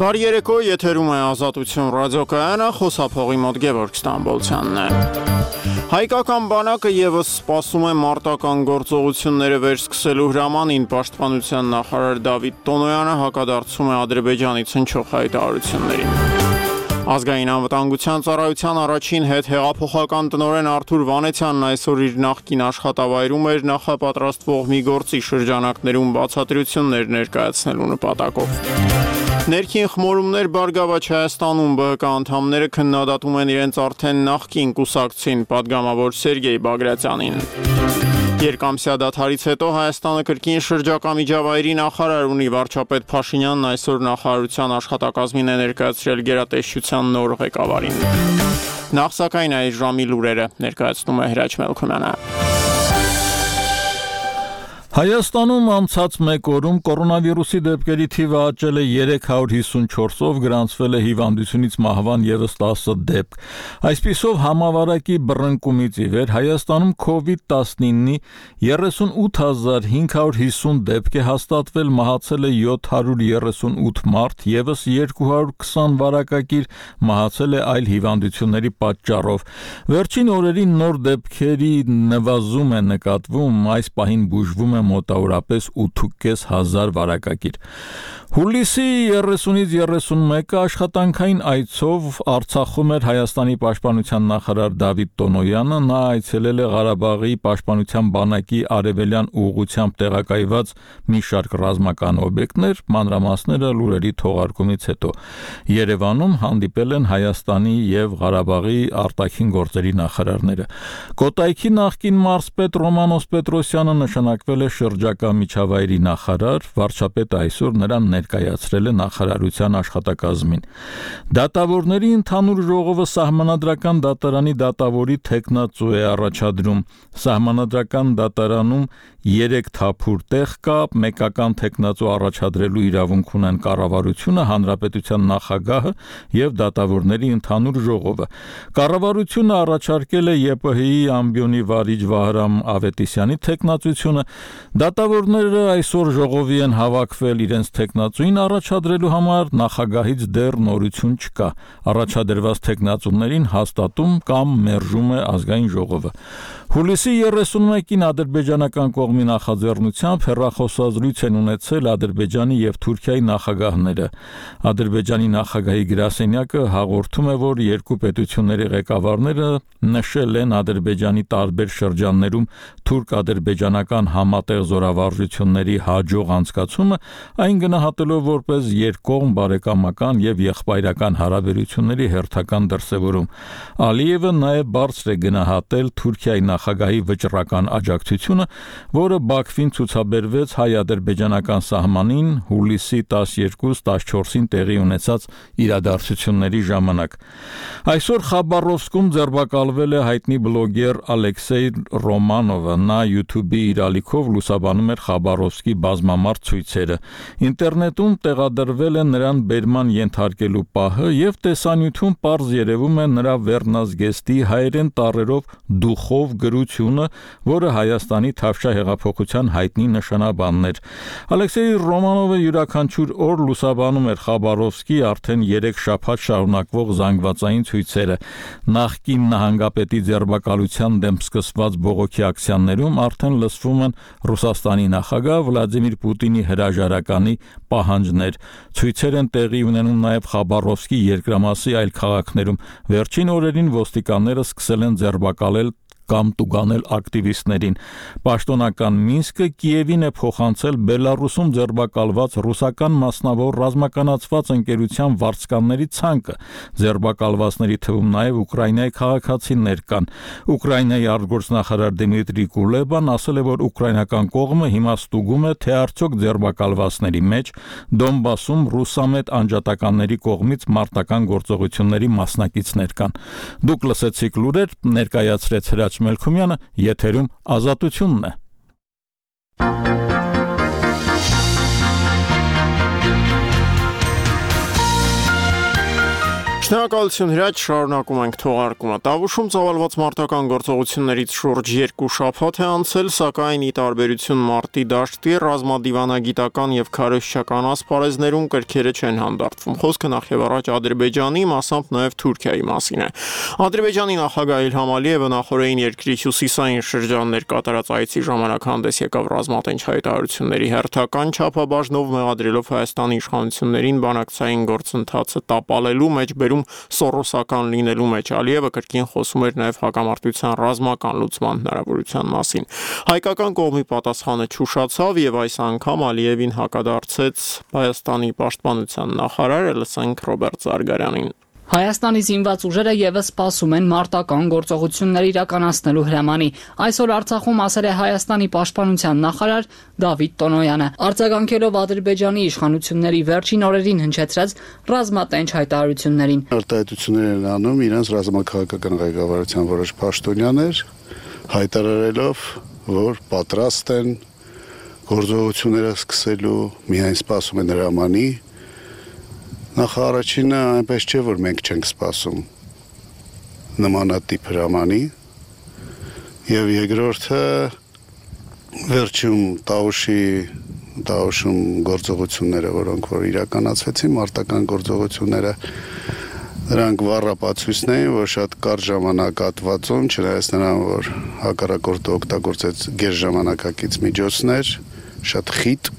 Բարի երեկո, եթերում է Ազատություն ռադիոկայանը, խոսափողի մոտ Գևորգ Ստամբոլցյանն է։ Հայկական բանակը եւս սպասում է մարտական գործողությունները վերսկսելու հրամանին, պաշտպանության նախարար Դավիթ Տոնոյանը հակադարձում է Ադրբեջանից հնչող հայտարարություններին։ Ազգային անվտանգության ծառայության առաջին հետհեղափոխական տնօրեն Արթուր Վանեցյանն այսօր իր նախկին աշխատավայրում էր նախապատրաստվող մի գործի շրջանակներում բացատրություններ ներկայացնելու նպատակով։ Ներքին խմորումներ Բարգավաճ Հայաստանում ԲՀԿ անդամները քննադատում են իրենց արդեն նախկին կուսակցին պատգամավոր Սերգեյ Բագրատյանին։ Երկամսյա դադարից հետո Հայաստանը կրկին շրջակա միջավայրի նախարար ունի, վարչապետ Փաշինյանն այսօր նախարարության աշխատակազմին է ներկայացրել գերատեսչության նոր ղեկավարին։ Նախ սակայն այս ժամի լուրերը ներկայացնում է Հրաչ Մելքոնյանը։ Հայաստանում անցած մեկ օրում կորոնավիրուսի դեպքերի թիվը աճել է 354-ով, գրանցվել է հիվանդությունից մահվան ևս 10 դեպք։ Այսպիսով համավարակի բռնկումից ի վեր Հայաստանում COVID-19-ի 38550 դեպք է հաստատվել, մահացել է 738 մարդ, ևս 220 վարակագիր մահացել է այլ հիվանդությունների պատճառով։ Վերջին օրերին նոր դեպքերի նվազում է նկատվում, այս պահին բուժվում է մոտավորապես 8.500 վարակագիր։ Հուլիսի 30-ից 31-ը աշխատանքային այցով Արցախում էր Հայաստանի պաշտպանության նախարար Դավիթ Տոնոյանը, նա այցելել է Ղարաբաղի պաշտպանության բանակի արևելյան ուղղությամբ տեղակայված մի շարք ռազմական օբյեկտներ, մանրամասները լուրերի թողարկումից հետո։ Երևանում հանդիպել են Հայաստանի եւ Ղարաբաղի արտաքին գործերի նախարարները։ Կոտայքի նախկին մարզպետ Ռոմանոս Պետրոսյանը նշանակվել է շրջակա միջավայրի նախարար, վարչապետը այսօր նրան ներկայացրել է նախարարության աշխատակազմին։ Դատավորների ընդհանուր ժողովը սահմանադրական դատարանի դատավորի թեկնածու է առաջադրում։ Սահմանադրական դատարանում 3 թափուր տեղ կա, մեկական թեկնածու առաջադրելու իրավունք ունեն կառավարությունը, հանրապետության նախագահը եւ դատավորների ընդհանուր ժողովը։ Կառավարությունը առաջարկել է ԵՊՀ-ի ամբիոնի վարիչ Վահրամ Ավետիսյանի թեկնածությունը։ Դատավորները այսօր ժողովի են հավաքվել իրենց թեկնածուին առաջադրելու համար, նախագահից դեռ նորություն չկա։ Առաջադրված թեկնածուներին հաստատում կամ մերժում է ազգային ժողովը։ Հուլիսի 31-ին ադրբեջանական կողմի նախաձեռնությամբ հեռախոսազրույց են ունեցել Ադրբեջանի եւ Թուրքիայի նախագահները։ Ադրբեջանի նախագահի գրասենյակը հաղորդում է, որ երկու պետությունների ղեկավարները նշել են Ադրբեջանի տարբեր շրջաններում թուրք-ադրբեջանական համատեղ զորավարժությունների հաջող անցկացումը, այն գնահատելով որպես երկկողմ բարեկամական եւ եղբայրական հարաբերությունների հերթական դրսեւորում։ Ալիևը նաեւ բարձր է գնահատել Թուրքիայի նախագահի վճռական աջակցությունը, որը Բաքվին ցուցաբերվեց հայ-ադրբեջանական սահմանին հուլիսի 12-14-ին տեղի ունեցած իրադարձությունների ժամանակ։ Այսօր Խաբարովսկում ձերբակալվել է հայտնի բլոգեր Ալեքսեյ Ռոմանովը, նա YouTube-ի իր ալիքով լուսաբանում էր Խաբարովսկի բազմամարդ ցույցերը։ Ինտերնետում տեղադրվել է նրան բերման ենթարկելու պահը եւ տեսանյութում պարզ երևում է նրա վերնազգեստի հայերեն տառերով դուխով գրությունը, որը Հայաստանի Թավշյա հեղափոխության հայտնի նշանաբանն էր։ Ալեքսեյ Ռոմանովը յուրաքանչյուր օր լուսաբանում էր Խաբարովսկի արդեն 3 շաբաթ շարունակվող զանգվածային ցույցերը։ Նախկին նահանգապետի ձերբակալության դեմ սկսված բողոքի ակցիաներում արդեն լսվում են Ռուսաստանի նախագահ Վլադիմիր Պուտինի հրաժարականի պահանջներ։ Ցույցեր են տեղի ունենում նաև Խաբարովսկի երկրամասի այլ քաղաքներում։ Վերջին օրերին ոստիկանները սկսել են ձերբակալել կամ տուգանել ակտիվիստներին։ Պաշտոնական Մինսկը Կիևին է փոխանցել Բելարուսում ձերբակալված ռուսական մասնավոր ռազմականացված ընկերության վարձկանների ցանկը։ Ձերբակալվածների թվում նաև Ուկրաինայի քաղաքացիներ կան։ Ուկրաինայի արտգործնախարար Դմիտրի Կուլեբան ասել է, որ ուկրաինական կողմը հիմա ստուգում է, թե արդյոք ձերբակալվածների մեջ Դոնբասում ռուսամետ անջատականների կողմից մարտական գործողությունների մասնակիցներ կան։ Դուք լսեցիք լուրեր, ներկայացրեց Հրաչ Մելքումյանը, եթերում Ազատությունն է։ Շնորհակալություն Հրաչ, շարունակում ենք թողարկումը։ Տավուշում ծավալված մարտական գործողություններից շուրջ 2 շաբաթ է անցել, սակայն ի տարբերություն մարտի դաշտի ռազմադիվանագիտական եւ քարոզչական ասպարեզներում կրքերը չեն հանդարտվում։ Խոսքը նախ եւ առաջ Ադրբեջանի, մասամբ նաեւ Թուրքիայի մասին է։ Ադրբեջանի նախագահ Իլհամ Ալիևը նախորդին երկրի հյուսիսային շրջաններ կատարած այցի ժամանակ հանդես եկավ ռազմատենչ հայտարարությունների հերթական չափաբաժնով մեղադրելով Հայաստանի իշխանություններին բանակցային գործընթացը տապալելու մեջ սորոսական լինելու մեջ Ալիևը կրկին խոսում էր նաև հակամարտության ռազմական լուծման հնարավորության մասին։ Հայկական կողմի պատասխանը չուշացավ եւ այս անգամ Ալիևին հակադարձեց Հայաստանի պաշտպանության նախարարը, լսենք Ռոբերտ Զարգարյանին։ Հայաստանի զինված ուժերը եւս սպասում են մարտական գործողություններ իրականացնելու հրամանի։ Այսօր Արցախում ասել է Հայաստանի պաշտպանության նախարար Դավիթ Տոնոյանը, արձագանքելով Ադրբեջանի իշխանությունների վերջին օրերին հնչեցրած ռազմատենչ հայտարարություններին։ Արտահայտություններ են անում իրենց ռազմաքաղաքական ղեկավարության որոշ պաշտոնյաներ, հայտարարելով, որ պատրաստ են գործողությունները սկսելու, միայն սպասում են հրամանի։ Նախ առաջինը այնպես չէ, որ մենք չենք սպասում նմանատիպ հրամանի եւ երկրորդը վերջում Տավուշում գործողությունները, որոնք որ իրականացվեցին, մարտական գործողությունները, դրանք վառապացույցն էին, որ շատ կարճ ժամանակահատվածում, չնայած նրան, որ հակառակորդը օգտագործեց գերժամանակակից միջոցներ, շատ խիտ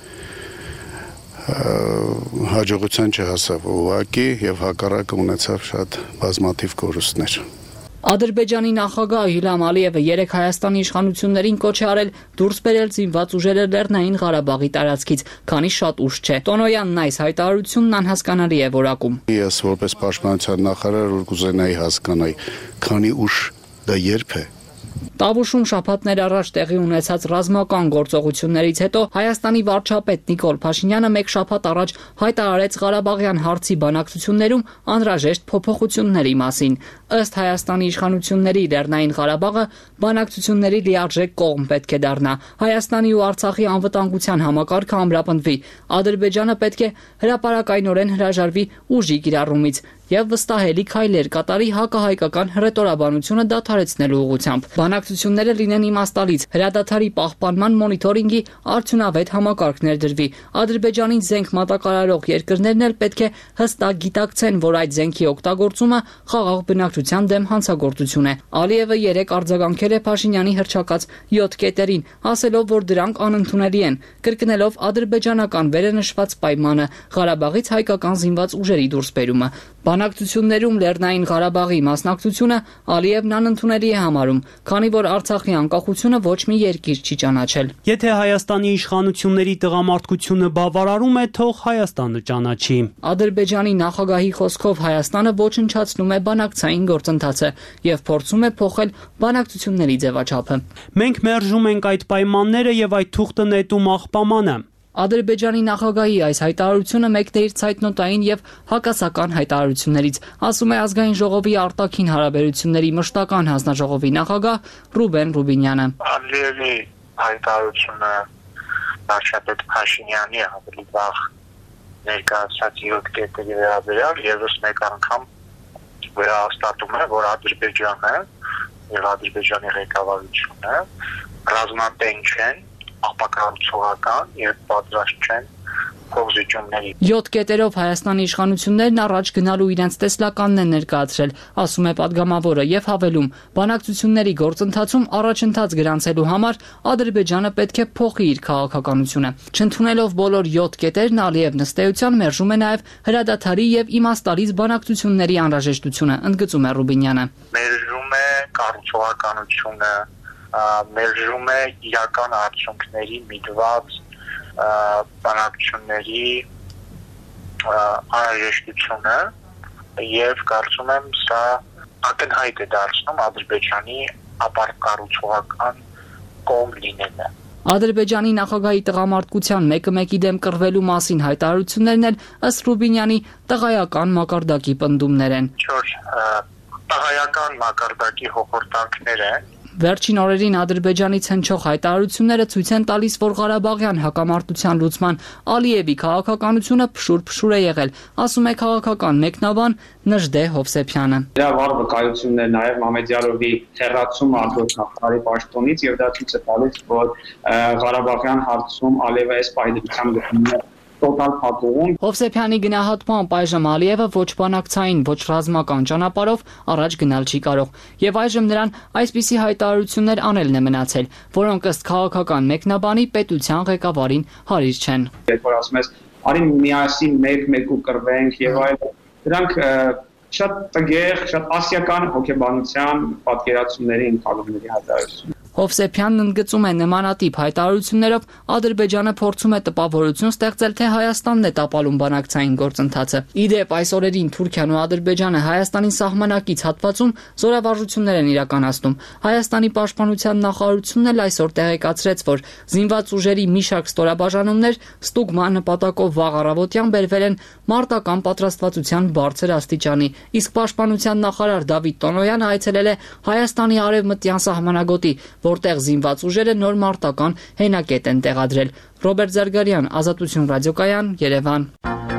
հաջողության չհասավ ուղղակի եւ հակառակը ունեցավ շատ բազմաթիվ կորուստներ։ Ադրբեջանի նախագահ Իլհամ Ալիևը երեք Հայաստանի իշխանություններին կոչ է արել դուրս բերել զինված ուժերը Լեռնային Ղարաբաղի տարածքից, քանի շատ ուշ չէ։ Տոնոյանն այս հայտարարությունն անհասկանալի է որակում։ Ես որպես պաշտպանության նախարար կուզենայի հասկանալ, քանի ուշ դա երբ է։ Տավուշում շաբաթներ առաջ տեղի ունեցած ռազմական գործողություններից հետո Հայաստանի վարչապետ Նիկոլ Փաշինյանը մեկ շաբաթ առաջ հայտարարեց Ղարաբաղյան հարցի բանակցություններում անհրաժեշտ փոփոխությունների մասին։ Ըստ Հայաստանի իշխանությունների Լեռնային Ղարաբաղը բանակցությունների լիարժեք կողմ պետք է դառնա։ Հայաստանի ու Արցախի անվտանգության համակարգը ամրապնդվի։ Ադրբեջանը պետք է հրապարակայնորեն հրաժարվի ուժի կիրառումից եւ վստահելի քայլեր կատարի հակահայկական հռետորաբանությունը դադարեցնելու ուղղությամբ։ Բանակցությունները լինեն իմաստալից, հրադադարի պահպանման մոնիթորինգի արդյունավետ համակարգ ներդրվի։ Ադրբեջանին զենք մատակարարող երկրներն էլ պետք է հստակ գիտակցեն, որ այդ զենքի օգտագործումը խաղաղ բնակչության դեմ հանցագործություն է։ Ալիևը երեք արձագանքել է Փաշինյանի հռչակած 7 կետերին, ասելով, որ դրանք անընդունելի են, կրկնելով ադրբեջանական վերենշված պայմանը Ղարաբաղից հայկական զինված ուժերի դուրսբերումը։ Բանակցություններում Լեռնային Ղարաբաղի մասնակցությունը Ալիևն անընդունելի է համարում, քանի որ Արցախի անկախությունը ոչ մի երկիր չի ճանաչել։ Եթե Հայաստանի իշխանությունների տղամարդկությունը բավարարում է, թող Հայաստանը ճանաչի։ Ադրբեջանի նախագահի խոսքով Հայաստանը ոչնչացնում է բանակցային գործընթացը եւ փորձում է փոխել բանակցությունների ձևաչափը։ Մենք մերժում ենք այդ պայմանները եւ այդ թուղթը նետում աղբամանը։ Ադրբեջանի նախագահի այս հայտարարությունը մեկն է իր ցայտնոտային եւ հակասական հայտարարություններից, ասում է ազգային ժողովի արտաքին հարաբերությունների մշտական հանձնաժողովի նախագահ Ռուբեն Ռուբինյանը։ Ալիևի հայտարարությունը վարչապետ Փաշինյանի ավելի վաղ ներկայացած 7 կետերի վերաբերյալ եւս մեկ անգամ վերահաստատում է, որ Ադրբեջանը եւ Ադրբեջանի ղեկավարությունը ռազմատենչ են, ապակառուցողական եւ պատրաստ չեն փոխզիջումների։ 7 կետերով Հայաստանի իշխանություններն առաջ գնալու իրենց տեսլականն են ներկայացրել, ասում է падգամավորը եւ հավելում. բանակցությունների գործընթացում առաջընթաց գրանցելու համար Ադրբեջանը պետք է փոխի իր քաղաքականությունը։ Չընդունելով բոլոր 7 կետերն Ալիևն ըստ էության մերժում է նաեւ հրադադարի եւ իմաստալից բանակցությունների անհրաժեշտությունը, ընդգծում է Ռուբինյանը։ Մերժում է կառուցողականությունը, մերժում է իրական արդյունքների միտված բանակցությունների անհրաժեշտությունը եւ կարծում եմ սա ակնհայտ է դարձնում Ադրբեջանի ապակառուցողական կողմ լինելը։ Ադրբեջանի նախագահի տղամարդկության մեկը դեմ կռվելու մասին հայտարարություններն էլ ըստ Ռուբինյանի տղայական մակարդակի պնդումներ են։ Տղայական մակարդակի հոխորտանքներ են, Վերջին օրերին Ադրբեջանից հնչող հայտարարությունները ցույց են տալիս, որ Ղարաբաղյան հակամարտության լուծման Ալիևի քաղաքականությունը փշուր է եղել, ասում է քաղաքական մեկնաբան Նժդե Հովսեփյանը։ Դրա վառ վկայությունն է նաև Մամեդյարովի հերացումը արտգործնախարարի պաշտոնից եւ դա ցույց է տալիս, որ Ղարաբաղյան հարցում Ալիևը այս պայմանությամբ գտնվում է տոտալ փակուղում։ Հովսեփյանի գնահատմամբ այժմ Ալիևը ոչ բանակցային, ոչ ռազմական ճանապարհով առաջ գնալ չի կարող, եւ այժմ նրան այսպիսի հայտարարություններ անելն է մնացել, որոնք ըստ քաղաքական մեկնաբանի պետության ղեկավարին հարիր չեն։ Երբ որ ասում ես, արի միասին մեկ ու կռվենք եւ այլ, դրանք շատ տգեղ, շատ ասիական հոգեբանության պատկերացումների ընկալումների հայտարարություն։ Հովսեփյանն ընդգծում է նմանատիպ հայտարարություններով Ադրբեջանը փորձում է տպավորություն ստեղծել, թե Հայաստանն է տապալում բանակցային գործընթացը։ Իդեպ այս օրերին Թուրքիան ու Ադրբեջանը Հայաստանի սահմանակից հատվածում զորավարժություններ են իրականացնում։ Հայաստանի պաշտպանության նախարարությունն էլ այսօր տեղեկացրեց, որ զինված ուժերի մի շարք ստորաբաժանումներ ստուգման նպատակով վաղ առավոտյան բերվել են մարտական պատրաստվածության բարձր աստիճանի, իսկ պաշտպանության նախարար Դավիթ Տոնոյանը այցելել է Հայաստանի արևմտյան սահմանագոտի, որտեղ զինված ուժերը նոր մարտական հենակետ են տեղադրել։ Ռոբերտ Զարգարյան, Ազատություն ռադիոկայան, Երևան։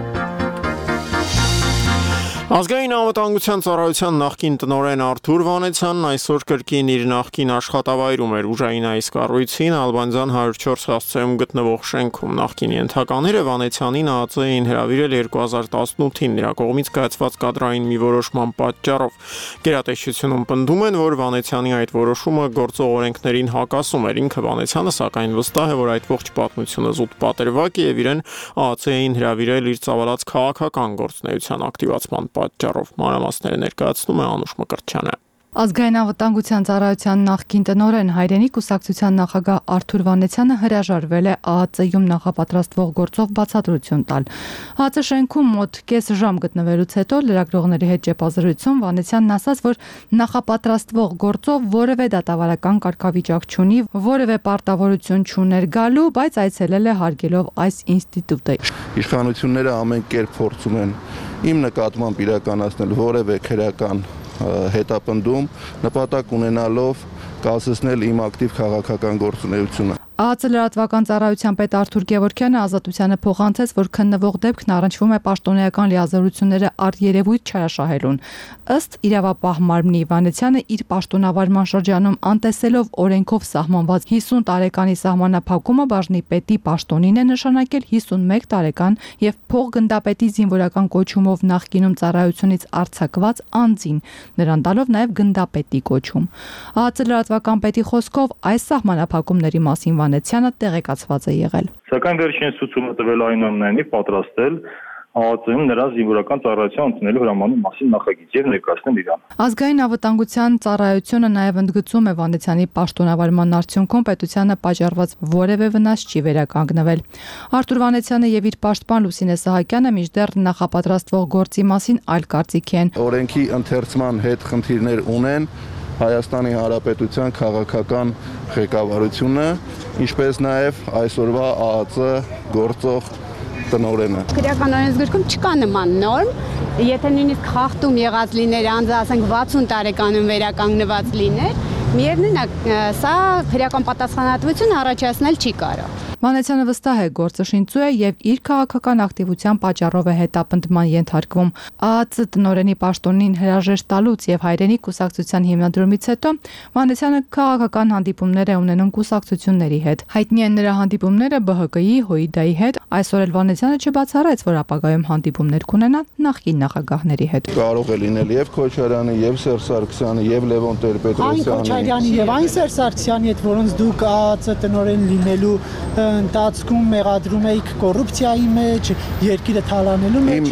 Ազգային անվտանգության ծառայության նախկին տնօրեն Արթուր Վանեցյանն այսօր կրկին իր նախկին աշխատավայրում էր ուժային այս կառույցին Ալբանյան 104 հասցեում գտնվող շենքում։ Նախկին ենթակաները Վանեցյանին ԱԱԾ էին հրավիրել 2018-ին նրա կողմից կայացված կադրային մի որոշման պատճառով։ Գերատեսչությունում պնդում են, որ Վանեցյանի այդ որոշումը գործող օրենքներին հակասում էր։ Ինքը Վանեցյանը սակայն վստահ է, որ այդ ողջ պատմությունը զուտ պատերվակ է եւ իրեն ԱԱԾ էին հրավիրել իր ծավալած քաղաքական գործունեության ակտիվացման պատճառով։ Մանրամասները ներկայացնում է Անուշ Մկրտչյանը։ Ազգային անվտանգության ծառայության նախկին տնօրեն Հայրենի կուսակցության նախագահ Արթուր Վանեցյանը հրաժարվել է ԱԱԾ-ում նախապատրաստվող գործով բացատրություն տալ։ ԱԱԾ շենքում մոտ կես ժամ գտնվելուց հետո լրագրողների հետ ճեպազրույցում Վանեցյանն ասաց, որ նախապատրաստվող գործով որևէ դատավարական կարգավիճակ չունի, որևէ պարտավորություն չուներ գալու, բայց այցելել է հարգելով այս ինստիտուտը։ Իշխանությունները ամեն կերպ փորձում են իմ նկատմամբ իրականացնել որևէ քրեական հետապնդում, նպատակ ունենալով կասեցնել իմ ակտիվ քաղաքական գործունեությունը։ ԱԱԾ լրատվական ծառայության պետ Արթուր Գևորգյանը Ազատությանը փոխանցեց, որ քննվող դեպքն առնչվում է պաշտոնեական լիազորությունները առերևույթ չարաշահելուն։ Ըստ իրավապահ մարմնի Վանեցյանը իր պաշտոնավարման շրջանում անտեսելով օրենքով սահմանված 50 տարեկանի սահմանափակումը բաժնի պետի պաշտոնին է նշանակել 51 տարեկան եւ փոխգնդապետի զինվորական կոչումով նախկինում ծառայությունից արձակված անձին, նրան տալով նաեւ գնդապետի կոչում։ ԱԱԾ լրատվական պետի խոսքով այս սահմանափակումների մասին Վանեցյանը տեղեկացված է եղել։ Սակայն վերջին ցուցումը տվել այնուամենայնիվ պատրաստել ԱԱԾ-ում նրա զինվորական ծառայության ընդունելու հրամանի մասին նախագիծ եւ ներկայացնել իրան։ Ազգային անվտանգության ծառայությունը նաեւ ընդգծում է Վանեցյանի պաշտոնավարման արդյունքում պետությանը պատճառված որևէ վնաս չի վերականգնվել։ Արթուր Վանեցյանը եւ իր պաշտպան Լուսինե Սահակյանը մինչդեռ նախապատրաստվող գործի մասին այլ կարծիք են։ Օրենքի ընթերցման հետ խնդիրներ ունեն Հայաստանի Հանրապետության քաղաքական ղեկավարությունը, ինչպես նաև այսօրվա ԱԱԾ գործող տնօրենը։ Քրեական օրենսգրքում չկա նման նորմ, եթե նույնիսկ խախտում եղած լիներ, անձը ասենք 60 տարեկանում վերականգնված լիներ, միևնույն է, սա քրեական պատասխանատվություն առաջացնել չի կարող։ Վանեցյանը վստահ է գործը շինծու է եւ իր քաղաքական ակտիվության պատճառով է հետապնդման ենթարկվում։ ԱԱԾ տնօրենի պաշտոնին հրաժեշտ տալուց եւ Հայրենի կուսակցության հիմնադրումից հետո Վանեցյանը քաղաքական հանդիպումներ է ունենում կուսակցությունների հետ։ Հայտնի են նրա հանդիպումները ԲՀԿ-ի, ՀՅԴ-ի հետ։ Այսօր էլ Վանեցյանը չբացառեց, որ ապագայում հանդիպումներ կունենա նախկին նախագահների հետ։ Կարող է լինել եւ Քոչարյանի, եւ Սերժ Սարգսյանի, եւ Լևոն Տեր-Պետրոսյանի։ Այն Քոչարյանի եւ այն Սերժ Սարգսյանի հետ, որոնց դուք ԱԱԾ տնօրեն լինելու ընթացքում մեղադրում եք կոռուպցիայի մեջ, երկիրը թալանելու մեջ։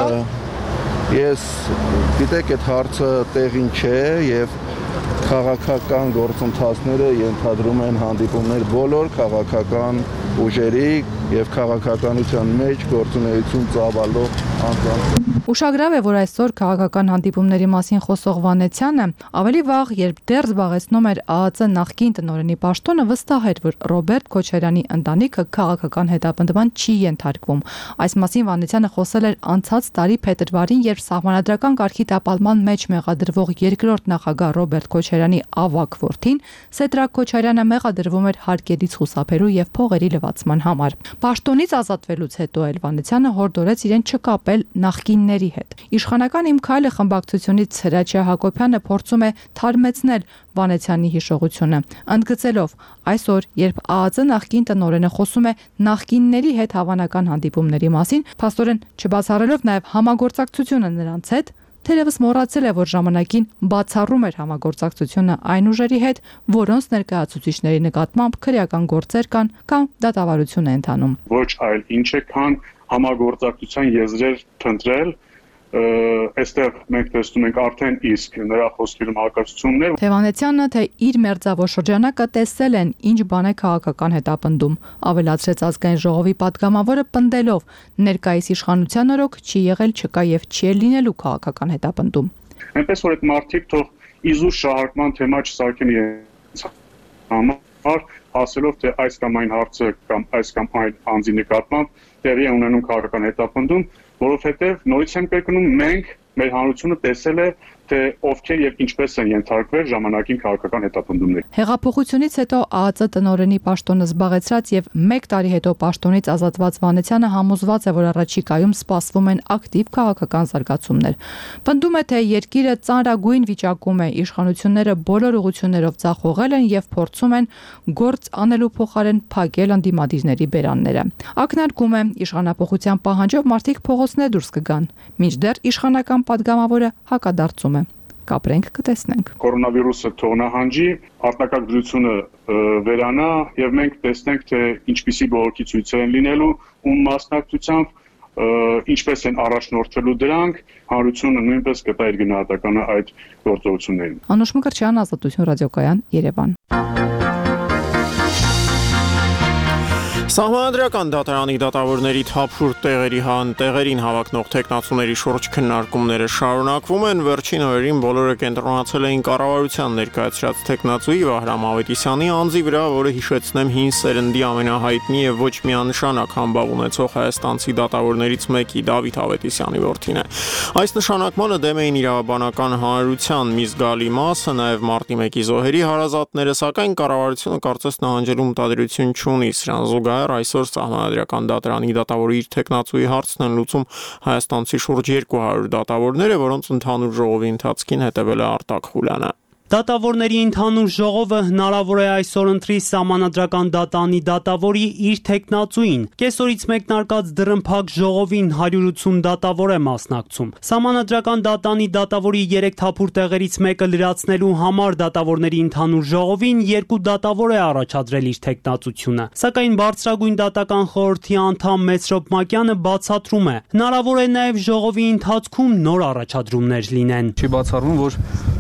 Ես գիտեք, այդ հարցը տեղին չէ եւ քաղաքական գործընթացները ենթադրում են հանդիպումներ բոլոր քաղաքական ուժերի եւ քաղաքականության մեջ գործունեություն ծավալող անձանց։ Ուշագրավ է, որ այսօր քաղաքական հանդիպումների մասին խոսող Վանեցյանը ավելի վաղ, երբ դեռ զբաղեցնում էր ԱԱԾ նախկին տնօրենի պաշտոնը, վստահ էր, որ Ռոբերտ Քոչարյանի ընտանիքը քաղաքական հետապնդման չի ենթարկվում։ Այս մասին Վանեցյանը խոսել էր անցած տարի փետրվարին, երբ Սահմանադրական կարգի տապալման մեջ մեղադրվող երկրորդ նախագահ Ռոբերտ Քոչարյանի ավագ որդին Սեդրակ Քոչարյանը մեղադրվում էր հարկերից խուսափելու եւ փողերի լվացման համար։ Պաշտոնից ազատվելուց հետո էլ Վանեցյանը հորդորեց իրեն չկապել նախկինների հետ։ Իշխանական Իմ քայլը խմբակցությունից Հրաչյա Հակոբյանը փորձում է թարմեցնել Վանեցյանի հիշողությունը, ընդգծելով. այսօր, երբ ԱԱԾ նախկին տնօրենը խոսում է նախկինների հետ հավանական հանդիպումների մասին, փաստորեն չբացառելով նաև համագործակցությունը նրանց հետ, թերևս մոռացել է, որ ժամանակին բացառում էր համագործակցությունը այն ուժերի հետ, որոնց ներկայացուցիչների նկատմամբ քրեական գործեր կան կամ դատավարություն է ընթանում։ Ոչ այլ ինչ է, քան համագործակցության եզրեր փնտրել, այստեղ մենք տեսնում ենք արդեն իսկ նրա խոսքերում հակասություններ։ Վանեցյանը թե իր մերձավոր շրջանակը տեսել են ինչ բան է քաղաքական հետապնդում, ավելացրեց ազգային ժողովի պատգամավորը պնդելով ներկայիս իշխանության օրոք չի եղել, չկա եւ չի լինելու քաղաքական հետապնդում։ Այնպես որ այդ մարդիկ թող իզուր շահարկման թեմա չսարքեն իրենց համար, ասելով թե այս կամ այն հարցը կամ այս կամ այն անձի նկատմամբ տեղի է ունենում քաղաքական հետապնդում, որովհետև նորից եմ կրկնում, մենք մեր հանրությունը տեսել է, թե ովքեր եւ ինչպես են ենթարկվել ժամանակին քաղաքական հետապնդումների։ Հեղափոխությունից հետո ԱԱԾ տնօրենի պաշտոնը զբաղեցրած եւ 1 տարի հետո պաշտոնից ազատված Վանեցյանը համոզված է, որ առաջիկայում սպասվում են ակտիվ քաղաքական զարգացումներ։ Պնդում է, թե երկիրը ծանրագույն վիճակում է, իշխանությունները բոլոր ուղղություններով ձախողել են եւ փորձում են գործ անելու փոխարեն փակել ընդդիմադիրների բերանները։ Ակնարկում է, իշխանապողության պահանջով մարդիկ փողոցներ դուրս կգան, մինչդեռ իշխանական պատգամավորը հակադարձում է։ Կապրենք, կտեսնենք։ Կորոնավիրուսը թողնահանջի, արտակարգությունը վերանա եւ մենք տեսնենք, թե ինչպիսի բողոքի ցույցեր են լինելու, ում մասնակցությամբ ինչպես են առաջնորդվելու դրանք, հանրությունը նույնպես կտա իր գնահատականը այդ գործողություններին։ Անուշ Մկրտչյան, Ազատություն ռադիոկայան, Երևան։ Սահմանադրական դատարանի դատավորների թափուր տեղերին հավակնող տեխնացուների շուրջ քննարկումները շարունակվում են։ Վերջին օրերին բոլորը կենտրոնացել էին կառավարության ներկայացրած տեխնացուի Վահրամ Ավետիսյանի անձի վրա, որը հիշեցնեմ հին սերնդի ամենահայտնի եւ ոչ միանշանակ համբավ ունեցող հայաստանցի դատավորներից մեկի Դավիթ Ավետիսյանի որդին է։ Այս նշանակմանը դեմ էին իրավաբանական հանրության մի զգալի մասը, նաեւ մարտի 1-ի զոհերի հարազատները, սակայն կառավարությունը կարծես նահանջելու մտադրություն չունի սրան զուգահեռ այսօր Սահմանադրական դատարանի դատավորի իր տեխնացուի հարցն են լուծում հայաստանցի շուրջ 200 դատավորները, որոնց ընդհանուր ժողովի ընթացքին հետևել է Արտակ Խուլյանը։ Դատավորների ընդհանուր ժողովը հնարավոր է այսօր ընտրի Սահմանադրական դատարանի դատավորի իր տեխնացուին։ Կեսօրից մեկնարկած դռնփակ ժողովին 180 դատավոր է մասնակցում։ Սահմանադրական դատարանի դատավորի 3 թափուր տեղերից մեկը լրացնելու համար դատավորների ընդհանուր ժողովին 2 դատավոր է առաջադրել իր տեխնացությունը։ Սակայն բարձրագույն դատական խորհրդի անդամ Մեսրոպ Մակյանը բացատրում է. հնարավոր է նաև ժողովի ընթացքում նոր առաջադրումներ լինեն։ Չի բացառվում, որ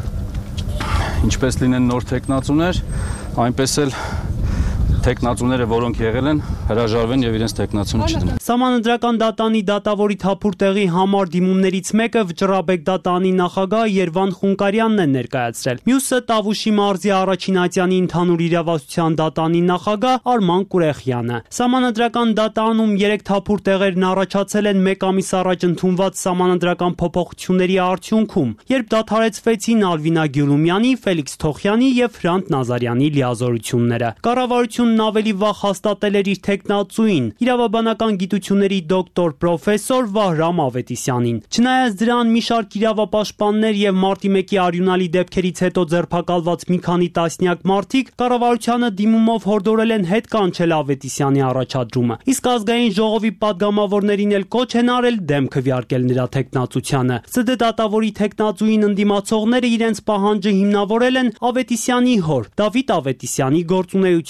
ինչպես լինեն նոր տեխնացուներ, այնպես էլ տեխնացուները, որոնք եղել են, հրաժարվեն եւ իրենց տեխնացուն չդնեն։ Սահմանադրական դատարանի դատավորի թափուր տեղի համար դիմումներից մեկը Վճռաբեկ դատարանի նախագահ Երվան Խունկարյանն է ներկայացրել։ Մյուսը Տավուշի մարզի առաջին ատյանի ընդհանուր իրավասության դատարանի նախագահ Արման Կուրեխյանը։ Սահմանադրական դատարանում 3 թափուր տեղերն առաջացել են 1 ամիս առաջ ընդունված սահմանադրական փոփոխությունների արդյունքում, երբ դադարեցվեցին Ալվինա Գյուլումյանի, Ֆելիքս Թոխյանի եւ Հրանտ Նազարյանի լիազորությունները։ Կառավարությունն ավելի վաղ հաստատել էր իր տեխնացուին, իրավաբանական գիտությունների դոկտոր պրոֆեսոր Վահրամ Ավետիսյանին։ Չնայած դրան մի շարք իրավապաշտպաններ եւ մարտի 1-ի արյունալի դեպքերից հետո ձերբակալված մի քանի տասնյակ մարդիկ կառավարությանը դիմումով հորդորել են հետ կանչել Ավետիսյանի առաջադրումը։ Իսկ ազգային ժողովի պատգամավորներին էլ կոչ են արել դեմ քվեարկել նրա տեխնացությանը։ ՍԴ դատավորի տեխնացուին ընդդիմացողները իրենց պահանջը հիմնավորել են Ավետիսյանի հոր Դավիթ Ավետիսյանի գործունեությամբ։ Նա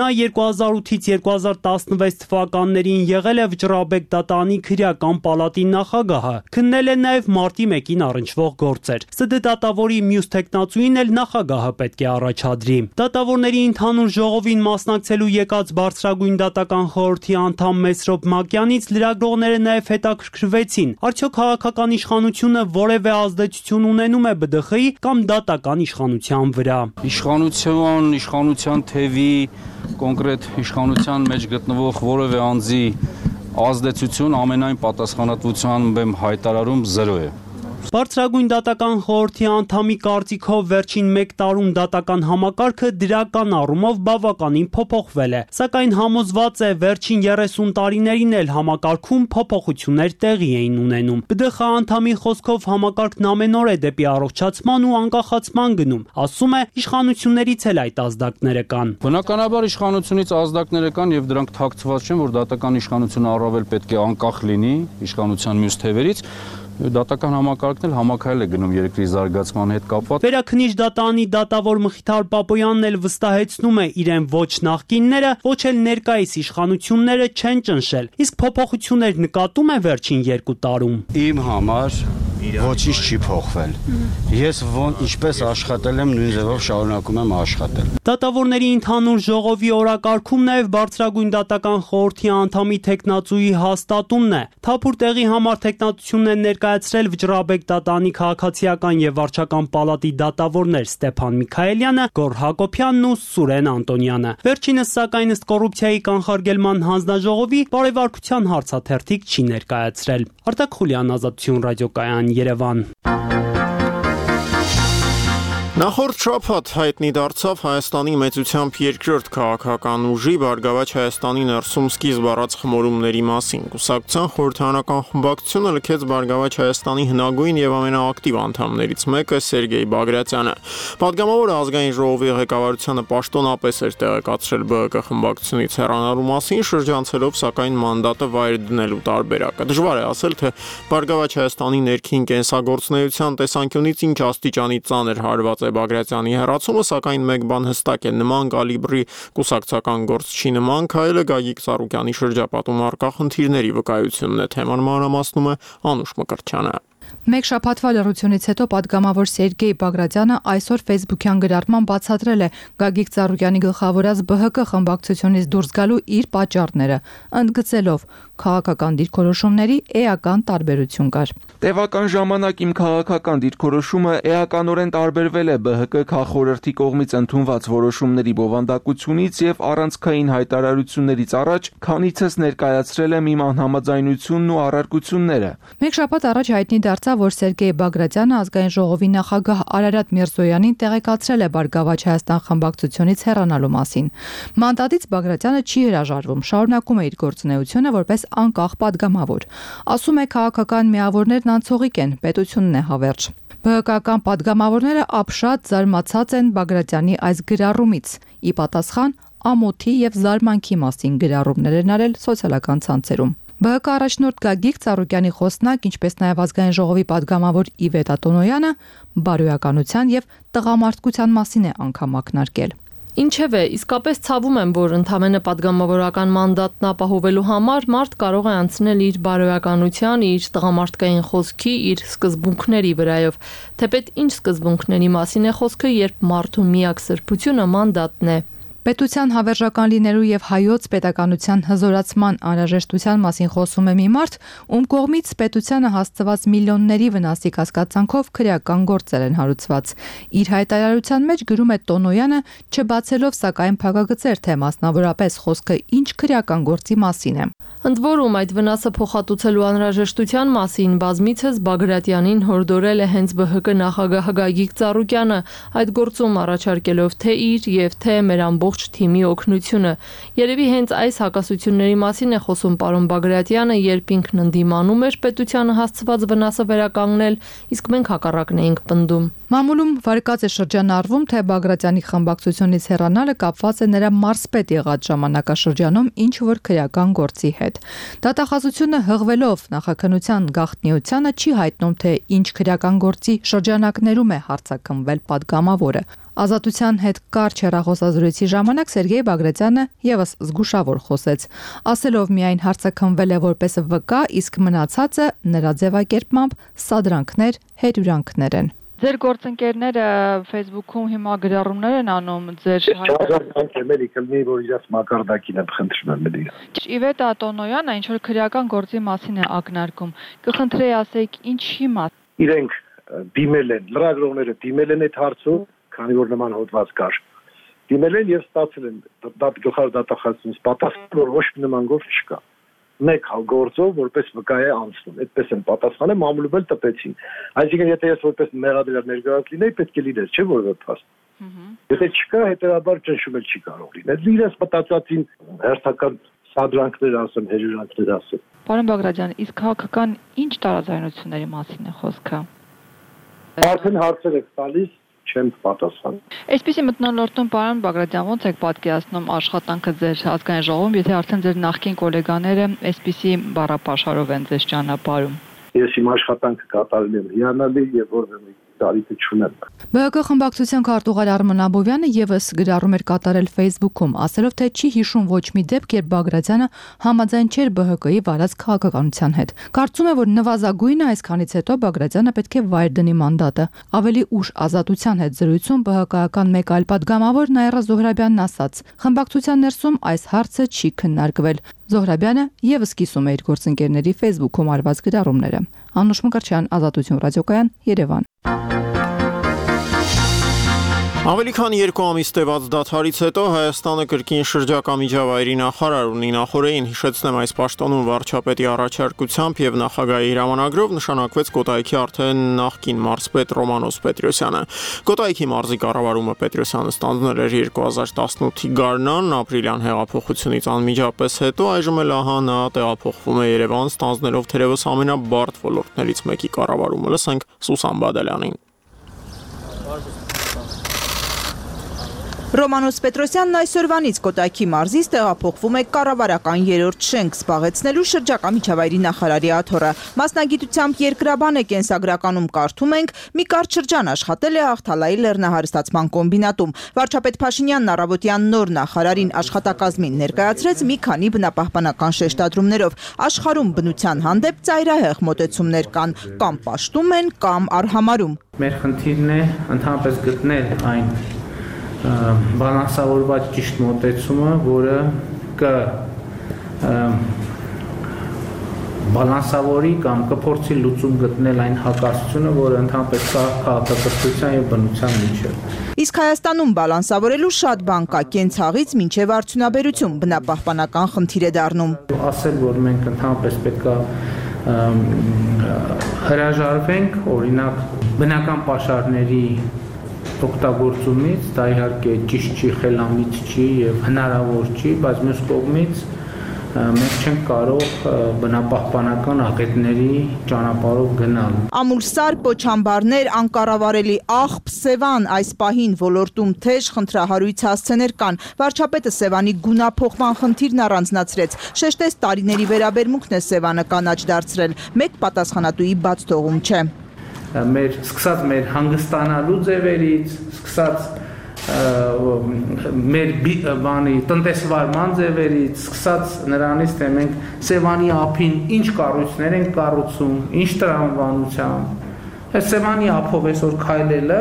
Նա 2008-ից 2016 թվականներին եղել է Վճռաբեկ դատարանի քրեական պալատի նախագահը, քննել է նաև մարտի 1-ին առնչվող գործեր։ ՍԴ դատավորի մյուս տեխնացուին էլ նախագահը պետք է առաջադրի։ Դատավորների ընդհանուր ժողովին մասնակցելու եկած Բարձրագույն դատական խորհրդի անդամ Մեսրոպ Մակյանից լրագրողները նաև հետաքրքրվեցին, արդյոք քաղաքական իշխանությունը որևէ ազդեցություն ունենում է ԲԴԽ-ի կամ դատական իշխանության վրա։ Իշխանության թևի, կոնկրետ իշխանության մեջ գտնվող որևէ անձի ազդեցություն ամենայն պատասխանատվությամբ եմ հայտարարում 0 է։ Բարձրագույն դատական խորհրդի անդամի կարծիքով վերջին 1 տարում դատական համակարգը դրական առումով բավականին փոփոխվել է, սակայն համոզված է վերջին 30 տարիներին էլ համակարգում փոփոխություններ տեղի էին ունենում։ ԲԴԽ անդամի խոսքով համակարգն ամեն օր է դեպի առողջացման ու անկախացման գնում, ասում է, իշխանություններից էլ այդ ազդակները կան։ Բնականաբար իշխանությունից ազդակները կան եւ դրանք թաքցված չեն, որ դատական իշխանությունը առավել պետք է անկախ լինի իշխանության մյուս թևերից։ Դատական համակարգն էլ համակայել է գնում երկրի զարգացման հետ կապված։ Վերաքննիչ դատարանի դատավոր Մխիթար Պապոյանն էլ վստահեցնում է, իրեն ոչ նախկինները, ոչ էլ ներկայիս իշխանությունները չեն ճնշել։ Իսկ փոփոխություններ նկատում է վերջին 2 տարում։ Իմ համար ոչինչ չի փոխվել։ Ես ինչպես աշխատել եմ, նույն ձևով շարունակում եմ աշխատել։ Դատավորների ընդհանուր ժողովի օրակարգում նաև Բարձրագույն դատական խորհրդի անդամի տեխնացուի հաստատումն է։ Թափուր տեղի համար տեխնատությունն են ներկայացրել Վճռաբեկ դատարանի քաղաքացիական եւ վարչական պալատի դատավորներ Ստեփան Միքայելյանը, Գոռ Հակոբյանն ու Սուրեն Անտոնյանը։ Վերջինս սակայն ըստ կոռուպցիայի կանխարգելման հանձնաժողովի բարեվարկության հարցաթերթիկ չի ներկայացրել։ Արտակ Խուլյան, Ազատություն ռադիոկայան, Երևան։ Նախորդ շաբաթ հայտնի դարձավ Հայաստանի մեծությամբ երկրորդ քաղաքական ուժի Բարգավաճ Հայաստանի ներսում սկիզբ առած խմորումների մասին։ Կուսակցության խորհրդարանական խմբակցությունը լքեց Բարգավաճ Հայաստանի հնագույն եւ ամենաակտիվ անդամներից մեկը Սերգեյ Բագրատյանը։ Պատգամավորը ազգային ժողովի ղեկավարությանը պաշտոնապես էր տեղեկացրել ԲՀԿ խմբակցությունից հեռանալու մասին, շրջանցելով սակայն մանդատը վայր դնելու տարբերակը։ Դժվար է ասել, թե Բարգավաճ Հայաստանի ներքին կենսագործունեության տեսանկյունից ինչ աստիճանի ծանր հարված Բագրատյանի հեռացումը, սակայն մեկ բան հստակ է, նման կալիբրի կուսակցական գործ չի նման քայլը Գագիկ Ծառուկյանի շրջապատում առկա խնդիրների վկայությունն է, թեման մանրամասնում է Անուշ Մկրտչյանը։ Մեկ շաբաթվա լռությունից հետո պատգամավոր Սերգեյ Բագրատյանը այսօր Facebook-յան գրառման բացատրել է Գագիկ Ծառուկյանի գլխավորած ԲՀԿ խմբակցությունից դուրս գալու իր պատճառները, ընդգծելով քաղաքական դիրքորոշումների էական տարբերություն կար։ Տևական ժամանակ իմ քաղաքական դիրքորոշումը էականորեն տարբերվել է ԲՀԿ քաղխորհրդի կողմից ընդունված որոշումների բովանդակությունից եւ առանցքային հայտարարություններից առաջ, քանիցս ներկայացրել եմ իմ անհամաձայնությունն ու առարկությունները։ Մեկ շաբաթ առաջ հայտնի դարձավ, որ Սերգեյ Բագրատյանը ազգային ժողովի նախագահ Արարատ Միրզոյանին տեղեկացրել է Բարգավաճ Հայաստան խմբակցությունից հեռանալու մասին։ Մանդատից Բագրատյանը չի հրաժարվում, շարունակում է իր գործունեությունը որպես անկախ պատգամավոր։ Ասում է, քաղաքական միավորներն անցողիկ են, պետությունն է հավերժ։ ԲՀԿ-ական պատգամավորները ապշած զարմացած են Բագրատյանի այս գրառումից։ Ի պատասխան ամոթի եւ զարմանքի մասին գրառումներ են արել սոցիալական ցանցերում։ ԲՀԿ առաջնորդ Գագիկ Ծառուկյանի խոսնակ, ինչպես նաև ազգային ժողովի պատգամավոր Իվետ Ատոնոյանը բարոյականության եւ տղամարդկության մասին է անգամ ակնարկել։ Ինչևէ, իսկապես ցավում եմ, որ ընդհանրապես պատգամավորական մանդատն ապահովելու համար մարդ կարող է անցնել իր բարոյականության, իր տղամարդկային խոսքի, իր սկզբունքների վրայով, թեպետ ինչ սկզբունքների մասին է խոսքը, երբ մարդու միակ սրբությունը մանդատն է։ Պետության հավերժական լինելու եւ հայոց պետականության հզորացման անհրաժեշտության մասին խոսում է մի մարդ, ում կողմից պետությանը հասցված միլիոնների վնասի կասկածանքով քրեական գործեր են հարուցված։ Իր հայտարարության մեջ գրում է Տոնոյանը, չբացելով սակայն փակագծեր, թե մասնավորապես խոսքը ինչ քրեական գործի մասին է։ Ընդ որում այդ վնասը փոխհատուցելու անհրաժեշտության մասին բազմիցս Բագրատյանին հորդորել է հենց ԲՀԿ նախագահ Գագիկ Ծառուկյանը, այդ գործում առաջարկելով թե իր եւ թե մեր ամբողջ թիմի օգնությունը։ Երևի հենց այս հակասությունների մասին է խոսում պարոն Բագրատյանը, երբ ինքն ընդդիմանում էր պետությանը հասցված վնասը վերականգնել, իսկ մենք հակառակն էինք պնդում։ Մամուլում վարկած է շրջանառվում, թե Բագրատյանի խմբակցությունից հեռանալը կապված է նրա մարզպետ եղած ժամանակաշրջանում ինչ որ քրեական գործի հետ։ Դատախազությունը հղվելով նախաքննության գաղտնիությանը չի հայտնում, թե ինչ քրեական գործի շրջանակներում է հարցակնվել պատգամավորը։ Ազատության հետ կարճ հեռախոսազրույցի ժամանակ Սերգեյ Բագրատյանը եւս զգուշավոր խոսեց, ասելով միայն հարցը քննվել է որպես վկա, իսկ մնացածը նրա ձևակերպմամբ սադրանքներ, հետյուրանքներ են։ Ձեր գործընկերները Facebook-ում հիմա գրառումներ են անում ձեր որ իրաց մակարդակին եմ խնդրում եմ։ Իվետ Ատոնոյանը ինչ որ քրեական գործի մասին է ակնարկում։ Կխնդրեի ասեք ինչի մաս։ Իրենք դիմել են, լրագրողները դիմել են այդ հարցում, քանի որ նման հոդված կար։ Դիմել են եւ ստացել են գլխավոր դատախազությունից պատասխան, որ ոչ մի նման գործ չկա։ Մեկ գործով որպես վկա է անցնում, այդպես են պատասխանել, մամուլում էլ տպեցին։ Այսինքն եթե ես որպես մեղադրյալ ներկայացած լինեի, պետք է լիներ, չէ՞ որևէ փաստ։ Եթե չկա, հետեւաբար ճնշում էլ չի կարող լինել։ Իրենց մտածածին հերթական սադրանքներ ասեմ, հերյուրանքներ ասեմ։ Պարոն Բագրատյան, իսկ քաղաքական ինչ տարաձայնությունների մասին է խոսքը։ Արդեն հարցեր եք տալիս, չեմ պատասխանում։ Այսպեսի մթնոլորտում պարոն Բագրատյան, ոնց եք պատկերացնում աշխատանքը ձեր ազգային ժողովում, եթե արդեն ձեր նախկին գոլեգաները այսպեսի բառապաշարով են ձեզ ճանապարհում։ Ես իմ աշխատանքը կատարել եմ հիանալի եւ որևէ տարիք չունեմ։ ԲՀԿ խմբակցության քարտուղար Արմեն Աբովյանը եւս գրառում էր կատարել Facebook-ում, ասելով թե չի հիշում ոչ մի դեպք, երբ Բագրատյանը համաձայն չէր ԲՀԿ-ի վարած քաղաքականության հետ։ Կարծում է, որ նվազագույնը այսքանից հետո Բագրատյանը պետք է վայր դնի մանդատը։ Ավելի ուշ Ազատության հետ զրույցում ԲՀԿ-ական մեկ այլ պատգամավոր Նաիրա Զոհրաբյանն ասաց. խմբակցության ներսում այս հարցը չի քննարկվել։ Զոհրաբյանը եւս կիսում է իր գործընկերների Facebook-ում արված գրառումները։ Անուշ Մկրտչյան, Ազատություն ռադիոկայան, Երևան։ Ավելի քան 2 ամիս տևած դադարից հետո Հայաստանը կրկին շրջակա միջավայրի նախարար ունի։ Նախորդին հիշեցնեմ այս պաշտոնում վարչապետի առաջարկությամբ եւ նախագահի հրամանագրով նշանակվեց Կոտայքի արդեն նախկին մարզպետ Ռոմանոս Պետրոսյանը։ Կոտայքի մարզի կառավարումը Պետրոսյանը ստանձնել էր 2018-ի գարնան ապրիլյան հեղափոխությունից անմիջապես հետո, այժմ էլ ահա նա տեղափոխվում է Երևան, ստանձնելով թերևս ամենաբարդ ոլորտներից մեկի կառավարումը։ Լսենք Սուսան Բադալյանին։ Ռոմանոս Պետրոսյանն այսօրվանից Կոտայքի մարզից տեղափոխվում է կառավարական երրորդ շենք զբաղեցնելու շրջակա միջավայրի նախարարի աթոռը։ Մասնագիտությամբ երկրաբան է, կենսագրականում կարդում ենք, մի կարճ շրջան աշխատել է Աղթալայի լեռնահարստացման կոմբինատում։ Վարչապետ Փաշինյանն առավոտյան նոր նախարարին աշխատակազմին ներկայացրեց մի քանի բնապահպանական շեշտադրումներով։ Աշխարհում բնության հանդեպ ծայրահեղ մոտեցումներ կան, կամ պաշտում են, կամ արհամարում։ Մեր խնդիրն է ընդհանրապես գտնել այն բալանսավորված ճիշտ մոտեցումը, որը բալանսավորի կամ կփորձի լուծում գտնել այն հակասությունը, որը ընդհանրապես կա քաղաքակրթության եւ բնության միջեւ։ Իսկ Հայաստանում բալանսավորելու շատ բան կա, կենցաղից մինչև արդյունաբերություն, բնապահպանական խնդիր է դառնում։ Ասել, որ մենք ընդհանրապես պետք է հրաժարվենք, օրինակ, բնական պաշարների օգտագործումից, դա իհարկե ճիշտ չի, խելամիտ չի եւ հնարավոր չի, բայց մյուս կողմից մենք չենք կարող բնապահպանական աղետների ճանապարհով գնալ։ Ամուլսար, պոչամբարներ, անկառավարելի աղբ, Սևան այս պահին ոլորտում թեժ խնդրահարույց հասցեներ կան։ Վարչապետը Սևանի գունափոխման խնդիրն առանձնացրեց։ Շեշտեց տարիների վերաբերմունքն է Սևանը կանաչ դարձրել։ Մեկ պատասխանատուի բաց թողում չէ։ Սկսած մեր հանգստանալու ձևերից, սկսած մեր տնտեսվարման ձևերից, սկսած նրանից, թե մենք Սևանի ափին ինչ կառույցներ ենք կառուցում, ինչ տրամաբանությամբ, Սևանի ափով այսօր քայլելը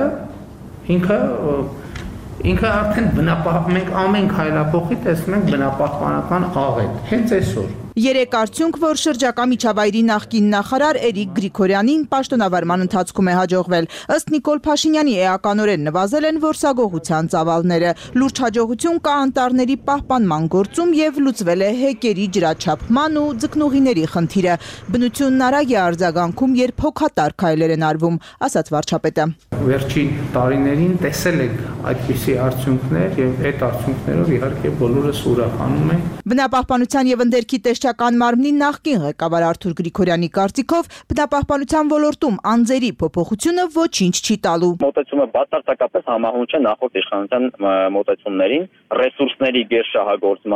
ինքը արդեն մենք ամեն քայլափոխի տեսնում ենք բնապահպանական աղետ, հենց այսօր։ Երեք արդյունք, որ շրջակա միջավայրի նախկին նախարար Էրիկ Գրիգորյանին պաշտոնավարման ընթացքում է հաջողվել։ Ըստ Նիկոլ Փաշինյանի էականորեն նվազել են որսագողության ծավալները։ Լուրջ հաջողություն կա անտառների պահպանման գործում եւ լուծվել է հեկերի ջրաչափման ու ձկնուղիների խնդիրը։ Բնությունն արագ է արձագանքում, երբ հոգատար քայլեր են արվում, ասաց վարչապետը։ Վերջին տարիներին տեսել եք այդպիսի արդյունքներ եւ այդ արդյունքներով իհարկե բոլորս ուրախանում ենք։ Բնապահպանության եւ ընդերքի տեսչական մարմնի նախկին ղեկավար Արթուր Գրիգորյանի կարծիքով բնապահպանության ոլորտում անձերի փոփոխությունը ոչինչ չի տալու։ Մոտեցումը բացարձակապես համահունչ է նախորդ իշխանության մոտեցումներին, ռեսուրսների գերշահագործման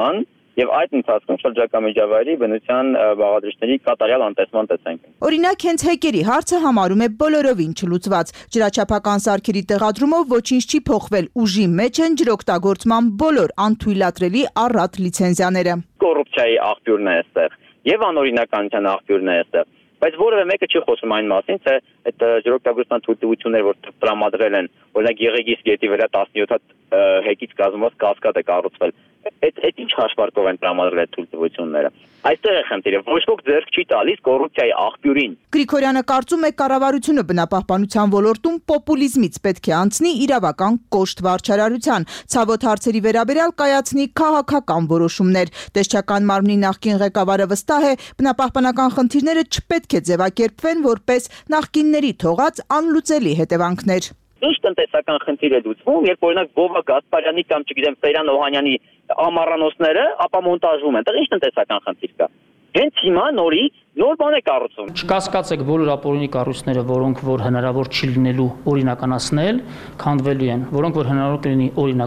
Եվ այդ ընթացքում շրջակա միջավայրի բնության բաղադրիչների կատարյալ անտեսման տեսանք։ Օրինակ, հենց հեկերի հարցը համարում է բոլորովին չլուծված։ Ջրաչափական սարքերի տեղադրումով ոչինչ չի փոխվել, ուժի մեջ են ջրօգտագործման բոլոր անթույլատրելի առատ լիցենզիաները։ Կոռուպցիայի աղբյուրն է այստեղ եւ անօրինականության աղբյուրն է այստեղ։ Բայց որևէ մեկը չի խոսում այն մասին, թե այդ ջրօգտագործման թույլտվությունները, որ տրամադրել են, օրինակ Եղեգիս գետի վրա 17 հեկից կազմված կասկադ է կառուցվել։ Այդ ինչ հաշվարկով են տրամադրել այդ թույլտվությունները։ Այստեղ է խնդիրը, ոչ ոք ձեռք չի տալիս կոռուպցիայի աղբյուրին։ Գրիգորյանը կարծում է, կառավարությունը բնապահպանության ոլորտում պոպուլիզմից պետք է անցնի իրավական կոշտ վարչարարության, ցավոտ հարցերի վերաբերյալ կայացնի քաղաքական որոշումներ։ Տեսչական մարմնի նախկին ղեկավարը վստահ է, բնապահպանական խնդիրները չպետք է ձևակերպվեն որպես նախկինների թողած անլուծելի հետևանքներ։ Ինչ տնտեսական խնդիր է լուծվում, երբ օրինակ Բովա Գասպարյանի կամ չգիտեմ Ֆերյան Օհանյանի ամառանոցները ապա մոնտաժվում են, դա ինչ տնտեսական խնդիր կա։ Հենց հիմա նորից նոր բան է կառուցում։ Չկասկածեք բոլոր ապօրինի կառույցները, որոնք որ հնարավոր չի լինելու օրինականացնել, քանդվելու են, որոնք որ հնարավոր կլինի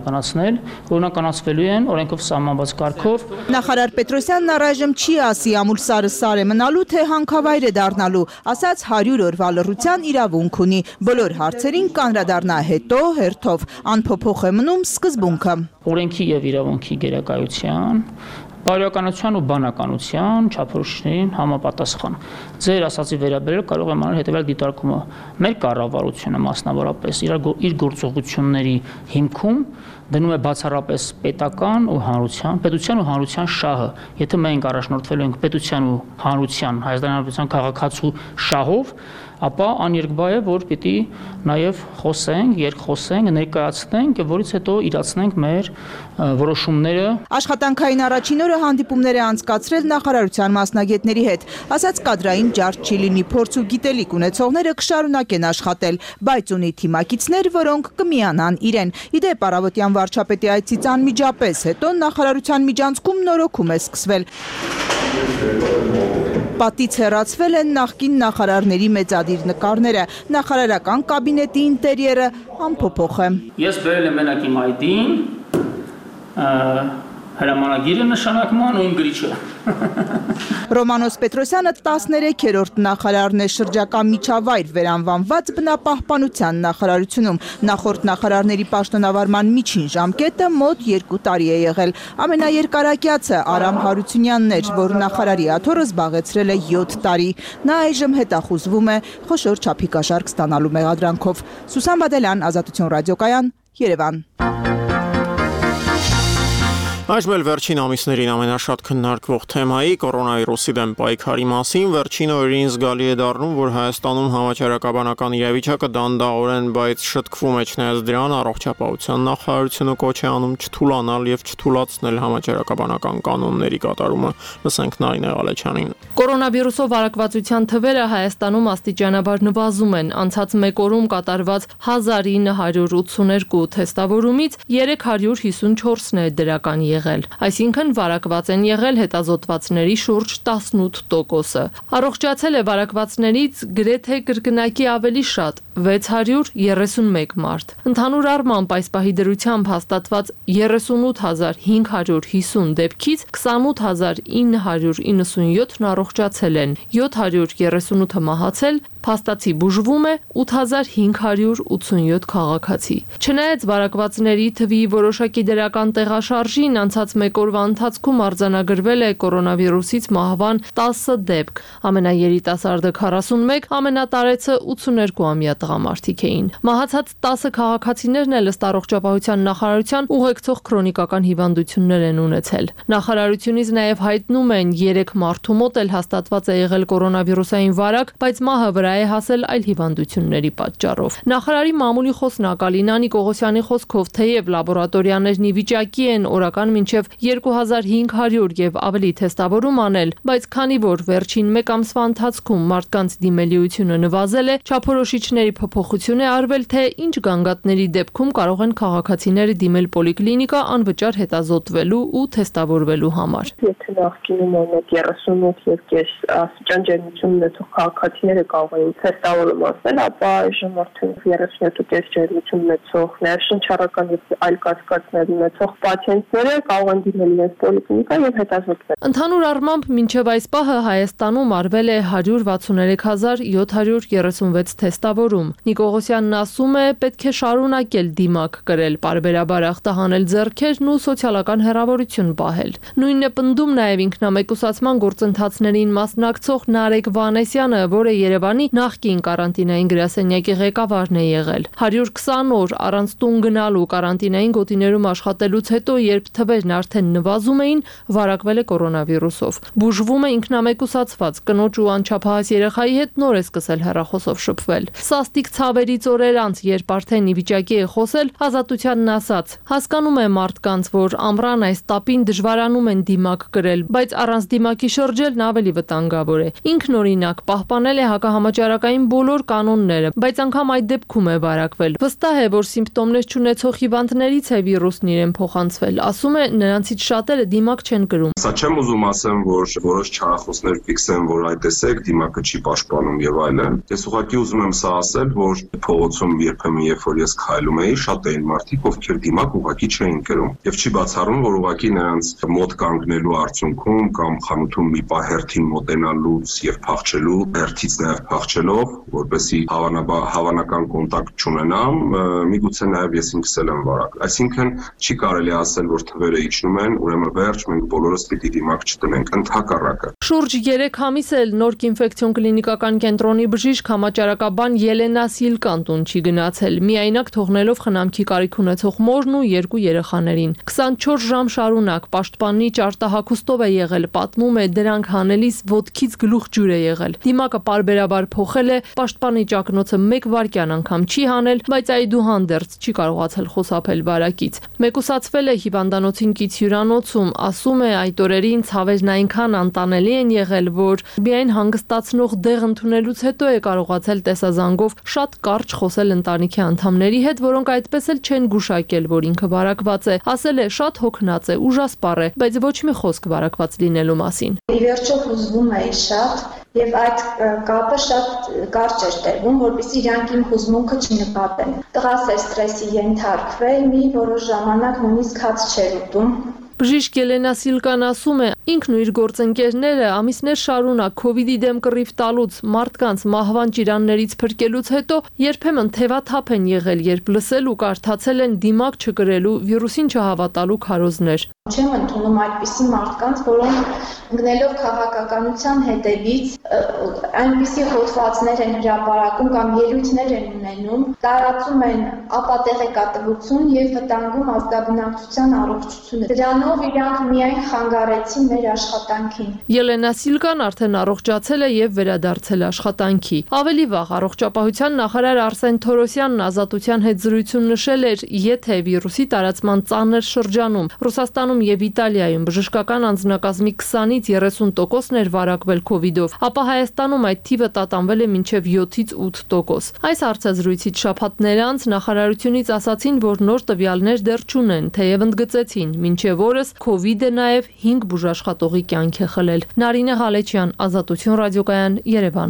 օրինականացվելու են օրենքով սահմանված կարգով։ Նախարար Պետրոսյանն առայժմ չի ասի ամուլ սարը սար է մնալու, թե հանքավայր է դառնալու, ասաց 100 օրվա լռության իրավունք ունի, բոլոր հարցերին կանրադառնա հետո հերթով, անփոփոխ է մնում սկզբունքը։ Օրենքի եւ իրավունքի գերակայության բարոյականության ու բանականության չափորոշիչներին համապատասխան։ Ձեր ասացի վերաբերել կարող եմ անել հետևյալ դիտարկումը։ Մեր կառավարությունը մասնավորապես իր գործողությունների հիմքում դնում է բացառապես պետության ու հանրության շահը։ Եթե մենք առաջնորդվելու ենք պետության ու հանրության Հայաստանի Հանրապետության քաղաքացու շահով, ապա աներկբա է, որ պիտի նաև խոսենք, երկխոսենք, ներկայացնենք, որից հետո իրացնենք մեր որոշումները։ Աշխատանքային առաջին օրը հանդիպումներ է անցկացրել նախարարության մասնագետների հետ, ասաց կադրային ջարդ չի լինի, փորձ ու գիտելիք ունեցողները կշարունակեն աշխատել, բայց ունի թիմակիցներ, որոնք կմիանան իրեն։ Իդեպ առավոտյան վարչապետի այցից անմիջապես հետո նախարարության միջանցքում նորոգում է սկսվել։ Պատից հեռացվել են նախկին նախարարների մեծադիր նկարները, նախարարական կաբինետի ինտերիերը անփոփոխ է։ Ես բերել եմ մենակ իմ ID-ին, հրամանագիրը նշանակման ու իմ գրիչը։ Ռոմանոս Պետրոսյանը 13-րդ նախարարն է շրջակա միջավայր վերանվանված բնապահպանության նախարարությունում։ Նախորդ նախարարների պաշտոնավարման միջին ժամկետը մոտ 2 տարի է եղել։ Ամենաերկարակյացը Արամ Հարությունյանն էր, որ նախարարի աթոռը զբաղեցրել է 7 տարի։ Նա այժմ հետախուզվում է խոշոր չափի կաշառք ստանալու մեղադրանքով։ Սուսան Բադելյան, Ազատություն ռադիոկայան, Երևան։ Այժմ էլ վերջին ամիսներին ամենաշատ քննարկվող թեմայի կորոնավիրուսի դեմ պայքարի մասին վերջին օրերին զգալի է դառնում, որ Հայաստանում համաճարակաբանական իրավիճակը դանդաղորեն, բայց շտկվում է չնայած դրան առողջապահության նախարարությունը կոչ է անում չթուլանալ եւ չթուլացնել համաճարակաբանական կանոնների կատարումը։ Լսենք Նարինե Ղալեչյանին։ Կորոնավիրուսով արակվածության թվերը Հայաստանում աստիճանաբար նվազում են։ Անցած մեկ օրում կատարված 1982 թեստավորումից 354-ն է դրական եղել, այսինքն վարակված են եղել հետազոտվածների շուրջ 18%-ը։ Առողջացել է վարակվածներից գրեթե կրկնակի ավելի շատ 631 մարդ։ Ընդհանուր առմամբ այս պահի դրությամբ հաստատված 38550 դեպքից 28997-ն առողջացել են, 738-ը մահացել, փաստացի բուժվում է 8587 քաղաքացի։ Չնայած վարակվածների թվի որոշակի դրական տեղաշարժին, անցած մեկ օրվա ընթացքում արձանագրվել է կորոնավիրուսից մահվան 10 դեպք։ Ամենաերիտասարդը 41, ամենատարեցը 82-ամյա տղամարդիկ էին։ Մահացած 10 քաղաքացիներն էլ ըստ առողջապահության նախարարության ուղեկցող քրոնիկական հիվանդություններ են ունեցել։ Նախարարությունից նաև հայտնում են 3 մարդու մոտ էլ հաստատված է եղել կորոնավիրուսային վարակ, բայց մահը վրա է հասել այլ հիվանդությունների պատճառով։ Նախարարի մամուլի խոսնակ Ալինա Կողոսյանի խոսքով, թեև լաբորատորիաներն ի վիճակի են օրական մինչև 2500 եւ ավելի թեստավորում անել, բայց քանի որ վերջին մեկ ամսվա ընթացքում մարդկանց դիմելիությունը նվազել է, չափորոշիչների փոփոխություն է արվել, թե ինչ գանգատների դեպքում կարող են քաղաքացիները դիմել պոլիկլինիկա անվճար հետազոտվելու ու թեստավորվելու համար։ Եթե նախկինում օրինակ 38 աստիճան ջերմություն ունեցող քաղաքացիները կարող էին թեստավորում անցնել, ապա այժմ արդեն 37.5 ջերմություն ունեցող, նաև շնչառական եւ այլ կասկածներ ունեցող պացիենտները կարող են դիմել իրենց պոլիկլինիկա եւ հետազոտվել։ Ընդհանուր առմամբ մինչև այս պահը Հայաստանում արվել է 163.736 թեստավորում։ Նիկողոսյանն ասում է, պետք է շարունակել դիմակ կրել, պարբերաբար ախտահանել ձեռքերն ու սոցիալական հեռավորություն պահել։ Նույնն է պնդում նաև ինքնամեկուսացման գործընթացներին մասնակցող Նարեկ Վանեսյանը, որը Երևանի նախկին կարանտինային գրասենյակի ղեկավարն է եղել։ 120 օր առանց տուն գնալու կարանտինային գոտիներում աշխատելուց հետո, երբ թվերն արդեն նվազում էին, վարակվել է կորոնավիրուսով։ Բուժվում է ինքնամեկուսացված կնոջ ու անչափահաս երեխայի հետ նոր է սկսել հեռախոսով շփվել։ Սաստիկ ցավերից օրեր անց, երբ արդեն ի վիճակի է խոսել, Ազատությանն ասաց. հասկանում է մարդկանց, որ ամռան այս տապին դժվարանում են դիմակ կրել, բայց առանց դիմակի շրջելն ավելի վտանգավոր է։ Ինքն օրինակ պահպանել է հակահամաճարակային բոլոր կանոնները, բայց անգամ այդ դեպքում է վարակվել։ Վստահ է, որ սիմպտոմներ չունեցող հիվանդներից է վիրուսն իրեն փոխանցվել։ Ասում է, նրանցից շատերը դիմակ չեն կրում։ Սա չեմ ուզում ասեմ, որ որոշ չարախոսներ ֆիքսեն, որ այդ տեսեք դիմակը չի պաշտպանում եւ այլն։ Ես ուղղակի ուզում եմ սա ասել, որ փողոցում երբեմն երբ որ ես քայլում էի, շատ էին մարդիկ, ովքեր դիմակ ուղղակի չէին կրում։ Եվ չի բացառում, որ ուղղակի նրանց մոտ կանգնելու արդյունքում կամ խանութում մի պահ հերթին մոտենալուց եւ փախչելու, հերթից նաեւ փախչելով, որպեսզի հավանական կոնտակտ չունենամ, միգուցե նաեւ ես ինքս եմ վարակել։ Այսինքն չի կարելի ասել, որ թվերը իջնում են, ուրեմն վերջ մենք բոլորս պիտի դիմակ չտնենք, ընդհակառակը։ Շուրջ 3 ամիս էլ Նորք ինֆեկցիոն կլինիկական կենտրոնի բժիշկ համաճարակաբան Ելենա Սիլկան տուն չի գնացել, միայնակ թողնելով խնամքի կարիք ունեցող մորն ու 2 երեխաներին։ 24 ժամ շարունակ պաշտպանի ճարտահագուստով է եղել, պատմում է, դրանք հանելիս ոտքից գլուխ ջուր է եղել։ Դիմակը պարբերաբար փոխել է, պաշտպանի ճակնոցը 1 վայրկյան անգամ չի հանել, բայց այդուհանդերձ չի կարողացել խուսափել վարակից։ Մեկուսացվել է հիվանդանոցին կից հյուրանոցում, ասում է, այդ օրերին ցավերն այնքան անտանելի են եղել, որ միայն հանգստացնող դեղ ընդունելուց հետո է կարողացել տեսազանգով շատ կարճ խոսել ընտանիքի անդամների հետ, որոնք այդպես էլ չեն գուշակել, որ ինքը վարակված է։ Ասել է, շատ հոգնած է, ուժասպառ է, բայց ոչ մի խոսք վարակված լինելու մասին։ Ի վերջո հուզվում էի շատ եւ այդ կապը շատ կարճ էր տևում, որպեսզի իրանք իմ հուզմունքը չնկատեն։ Տղաս էր ստրեսի ենթարկվել, մի որոշ ժամանակ նույնիսկ հաց չէր ուտում։ Բժիշկ Ելենա Սիլկան ասում է, ինքն ու իր գործընկերները ամիսներ շարունակ COVID-ի դեմ կռիվ տալուց, մարդկանց մահվան ճիրաններից փրկելուց հետո երբեմն թևաթափ են եղել, երբ լսել ու կարդացել են դիմակ չկրելու, վիրուսին չհավատալու քարոզներ։ Չեմ ընդունում այդպիսի մարդկանց, որոնք ընկնելով քաղաքականության հետևից այնպիսի հոդվածներ են հրապարակում կամ ելույթներ են ունենում, տարածում են ապատեղեկատվություն եւ վտանգում ազգաբնակչության առողջությունը։ Դրանով իրանք միայն խանգարեցին մեր աշխատանքին։ Ելենա Սիլկան արդեն առողջացել է եւ վերադարձել աշխատանքի։ Ավելի վաղ առողջապահության նախարար Արսեն Թորոսյանն Ազատության հետ զրույցում նշել էր, եթե վիրուսի տարածման ծանր շրջանում Ռուսաստանում եւ Իտալիայում բժշկական անձնակազմի 20-ից 30%-ն էր վարակվել COVID-ով, ապա Հայաստանում այդ թիվը տատանվել է մինչև 7-ից 8%։ Այս հարցազրույցից շաբաթներ անց նախարարությունից ասացին, որ նոր տվյալներ դեռ չունեն, թեև ընդգծեցին, մինչև օրս COVID-ը նաեւ 5 բուժաշխատողի կյանք է խլել։ Նարինե Ղալեչյան, Ազատություն ռադիոկայան, Երևան։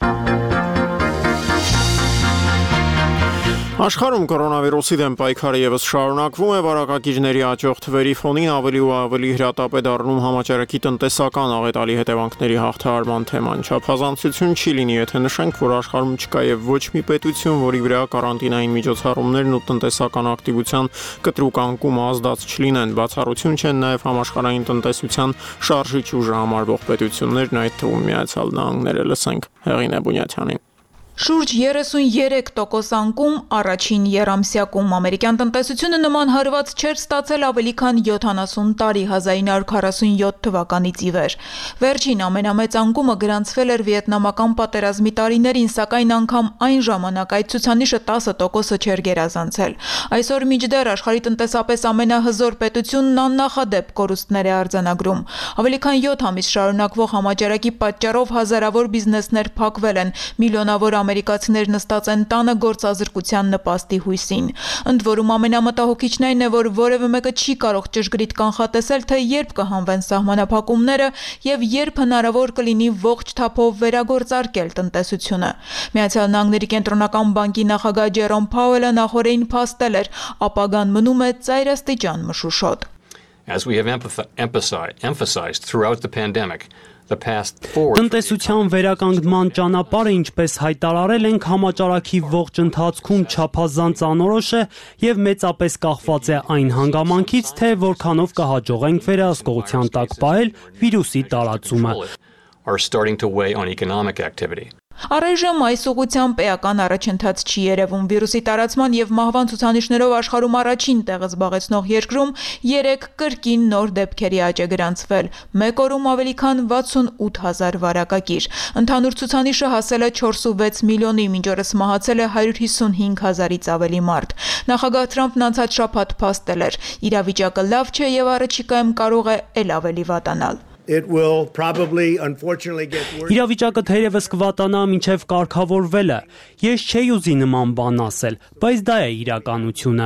Աշխարհում կորոնավիրուսի դեմ պայքարը եւս շարունակվում է, վարակագիրների աճող թվերի ֆոնին ավելի ու ավելի հրատապ է դառնում համաճարակի տնտեսական աղետալի հետևանքների հաղթահարման թեման։ Չափազանցություն չի լինի, եթե նշենք, որ աշխարհում չկա եւ ոչ մի պետություն, որի վրա կարանտինային միջոցառումներն ու տնտեսական ակտիվության կտրուկ անկումը ազդած չլինեն։ Բացառություն չեն նաեւ համաշխարհային տնտեսության շարժիչ ուժը համարվող պետություններն, այդ թվում Միացյալ Նահանգները։ Լսենք Հեղինե Բունյաթյանին։ Շուրջ 33% անկում առաջին երամսյակում ամերիկյան տնտեսությունը նման հարված չէր ստացել ավելի քան 70 տարի 1947 թվականից ի վեր։ Վերջին ամենամեծ անկումը գրանցվել էր վիետնամական պատերազմի տարիներին, սակայն անգամ այն ժամանակ այդ ցուցանիշը 10%-ը չէր գերազանցել։ Այսօր մինչդեռ աշխարհի տնտեսապես ամենահզոր պետությունն աննախադեպ կորուստներ է արձանագրում։ Ավելի քան 7 ամիս շարունակվող համաճարակի պատճառով հազարավոր բիզնեսներ փակվել են, միլիոնավոր ամերիկացիներ նստած են տանը գործազրկության նպաստի հույսին։ Ընդ որում ամենամտահոգիչն այն է, որ որևէ մեկը չի կարող ճշգրիտ կանխատեսել, թե երբ կհանվեն սահմանափակումները եւ երբ հնարավոր կլինի ողջ թափով վերագործարկել տնտեսությունը։ Միացյալ Նահանգների կենտրոնական բանկի նախագահ Ջերոմ Փաուելը նախորդին փաստել էր, ապագան մնում է ծայրաստիճան մշուշոտ։ As we have emphasized throughout the pandemic, the past 4 Տնտեսության վերականգնման ճանապարհը, ինչպես հայտարարել ենք, համաճարակի ողջ ընթացքում չափազանց անորոշ է եւ մեծապես կախված է այն հանգամանքից, թե որքանով կհաջողենք վերահսկողության տակ պահել վիրուսի տարածումը։ are starting to weigh on economic activity. Առայժմ այս ուղղությամբ էական առաջընթաց չի երևում։ Վիրուսի տարածման եւ մահվան ցուցանիշներով աշխարհում առաջին տեղը զբաղեցնող երկրում 3 կրկին նոր դեպքերի աճ է գրանցվել։ Մեկ օրում ավելի քան 68000 վարակագիր։ Ընդհանուր ցուցանիշը հասել է 4.6 միլիոնի, մինչ օրս մահացել է 155000-ից ավելի մարդ։ Նախագահ Թրամփն անցած շաբաթ փաստել էր. իրավիճակը լավ չէ եւ առաջիկայում կարող է ել ավելի վատանալ։ It will probably unfortunately get worse. Իրավիճակը թերևս կվատանա մինչև կարգավորվելը։ Ես չէի ուզի նման բան ասել, բայց դա է իրականությունը։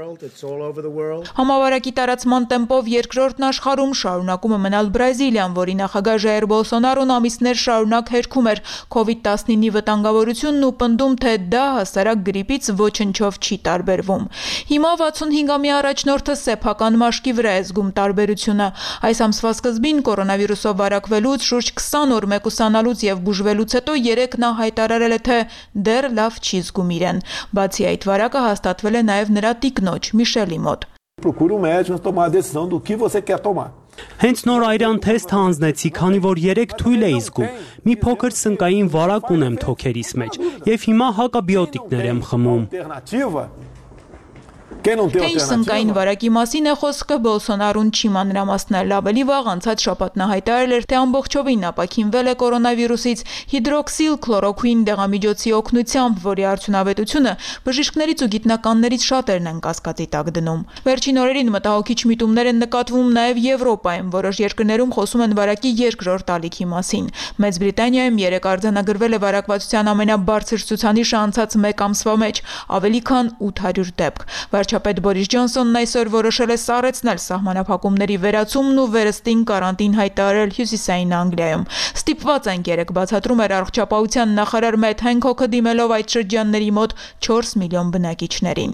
Համավարակի տարածման տեմպով երկրորդն աշխարհում շարունակում է մնալ Բրազիլիան, որի նախագահ Ժայր Բոլսոնարոն ամիսներ շարունակ հերքում էր COVID-19-ի վտանգավորությունն ու պնդում, թե դա հասարակ գրիպից ոչնչով չի տարբերվում։ Հիմա 65-ամյա առաջնորդը սեփական մաշկի վրա է զգում տարբերությունը։ Այս ամսվա սկզբին կորոնավիրուսով վարակվելուց շուրջ 20 օր մեկուսանալուց եւ բուժվելուց հետո երեկ նա հայտարարել է, թե դեռ լավ չի զգում իրեն։ Բացի այդ վարակը հաստատվել է նաեւ նրա տիկնոջ Միշելի մոտ։ Procure um médico tomar a decisão do que você quer tomar. Հենց նոր այրան թեստ հանձնեցի, քանի որ երեք թույլ էի զգում։ Մի փոքր սնկային վարակ ունեմ թոքերիս մեջ եւ հիմա հակաբիոտիկներ եմ խմում։ Թե ինչ սնկային վարակի մասին է խոսքը, Բոլսոնարոն չի մանրամասնել։ Ավելի վաղ անցած շաբաթ նա հայտարարել էր, թե ամբողջովին ապաքինվել է կորոնավիրուսից հիդրոքսիլ քլորոքուին դեղամիջոցի օգնությամբ, որի արդյունավետությունը բժիշկներից ու գիտնականներից շատերն են կասկածի տակ դնում։ Վերջին օրերին մտահոգիչ միտումներ են նկատվում նաև Եվրոպայում, որոշ երկրներում խոսում են վարակի երկրորդ ալիքի մասին։ Մեծ Բրիտանիայում երեք արձանագրվել է վարակվածության ամենաբարձր ցուցանիշը անցած 1 ամսվա մեջ՝ ավելի քան 800 դեպք։ Վարչապետ Բորիս Ջոնսոնն այսօր որոշել է սառեցնել սահմանափակումների վերացումն ու վերստին կարանտին հայտարարել Հյուսիսային Անգլիայում։ Ստիպված ենք երեք բացատրում էր առողջապահության նախարար Մեթ Հենքոքը դիմելով այդ շրջանների մոտ 4 միլիոն բնակիչներին։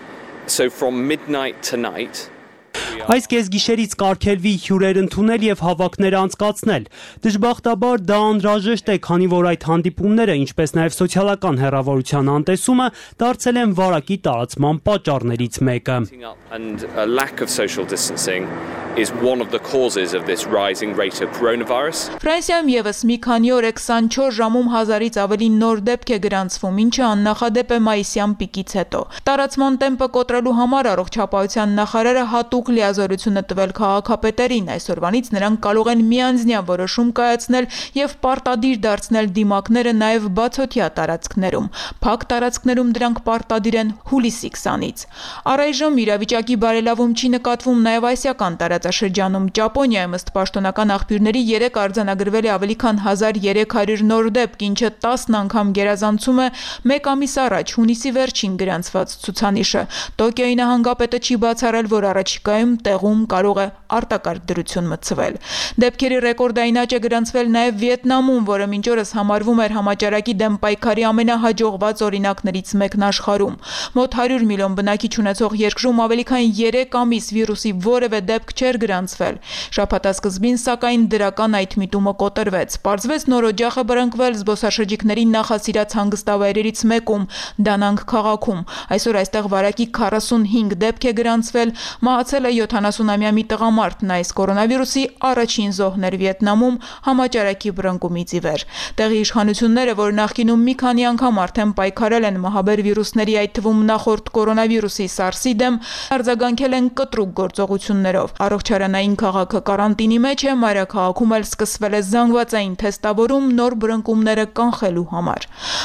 So from midnight tonight Այս կեսգիշերից կարգելվի հյուրեր ընդունել եւ հավաքներ անցկացնել։ Դժբախտաբար դա անհրաժեշտ է, քանի որ այդ հանդիպումները, ինչպես նաեւ սոցիալական հեռավորության անտեսումը, դարձել են վարակի տարածման պատճառներից մեկը։ and a lack of social distancing is one of the causes of this rising rate of coronavirus. Ֆրանսիայում եւս մի քանի օր 24 ժամում 1000-ից ավելի նոր դեպք է գրանցվում, ինչը աննախադեպ է մայիսյան պիկից հետո։ Տարածման տեմպը կոտրելու համար առողջապահության նախարարը հատուկ լիազորություն է տվել քաղաքապետերին։ Այսօրվանից նրանք կարող են միանձնյա որոշում կայացնել եւ պարտադիր դարձնել դիմակները նաեւ բացօթյա տարածքներում։ Փակ տարածքներում դրանք պարտադիր են հուլիսի 20-ից։ Առայժմ իրավիճակի բարելավում չի նկատվում նաեւ ասիական տարածաշրջանում։ Ճապոնիայում ըստ պաշտոնական աղբյուրների 3 արձանագրվել է ավելի քան 1300 նոր դեպք, ինչը 10 անգամ գերազանցում է 1 ամիս առաջ հունիսի վերջին գրանցված ցուցանիշը։ Տոկիոյի նահանգապետը չի բացառել, որ առաջիկայում տեղում կարող է արտակարգ դրություն մտցվել։ Դեպքերի ռեկորդային աճ է գրանցվել նաև Վիետնամում, որը մինչ օրս համարվում էր համաճարակի դեմ պայքարի ամենահաջողված օրինակներից մեկն աշխարհում։ Մոտ 100 միլիոն բնակիչ ունեցող երկրում ավելի քան 3 ամիս վիրուսի որևէ դեպք չէր գրանցվել։ Շաբաթասկզբին, սակայն, դրական այդ միտումը կոտրվեց։ Պարզվեց նոր օջախը բռնկվել զբոսաշրջիկների նախասիրած հանգստավայրերից մեկում՝ Դանանգ քաղաքում։ Այսօր այստեղ վարակի 45 դեպք է գրանցվել, մահացել է 70-ամյա մի տղամարդն այս կորոնավիրուսի առաջին զոհն էր Վիետնամում համաճարակի բռնկումից ի վեր։ Տեղի իշխանությունները, որ նախկինում մի քանի անգամ արդեն պայքարել են մահաբեր վիրուսների, այդ թվում նախորդ կորոնավիրուսի SARS-ի դեմ, արձագանքել են կտրուկ գործողություններով։ Առողջարանային քաղաքը կարանտինի մեջ է, մայրաքաղաքում էլ սկսվել է զանգվածային թեստավորում նոր բռնկումները կանխելու համար։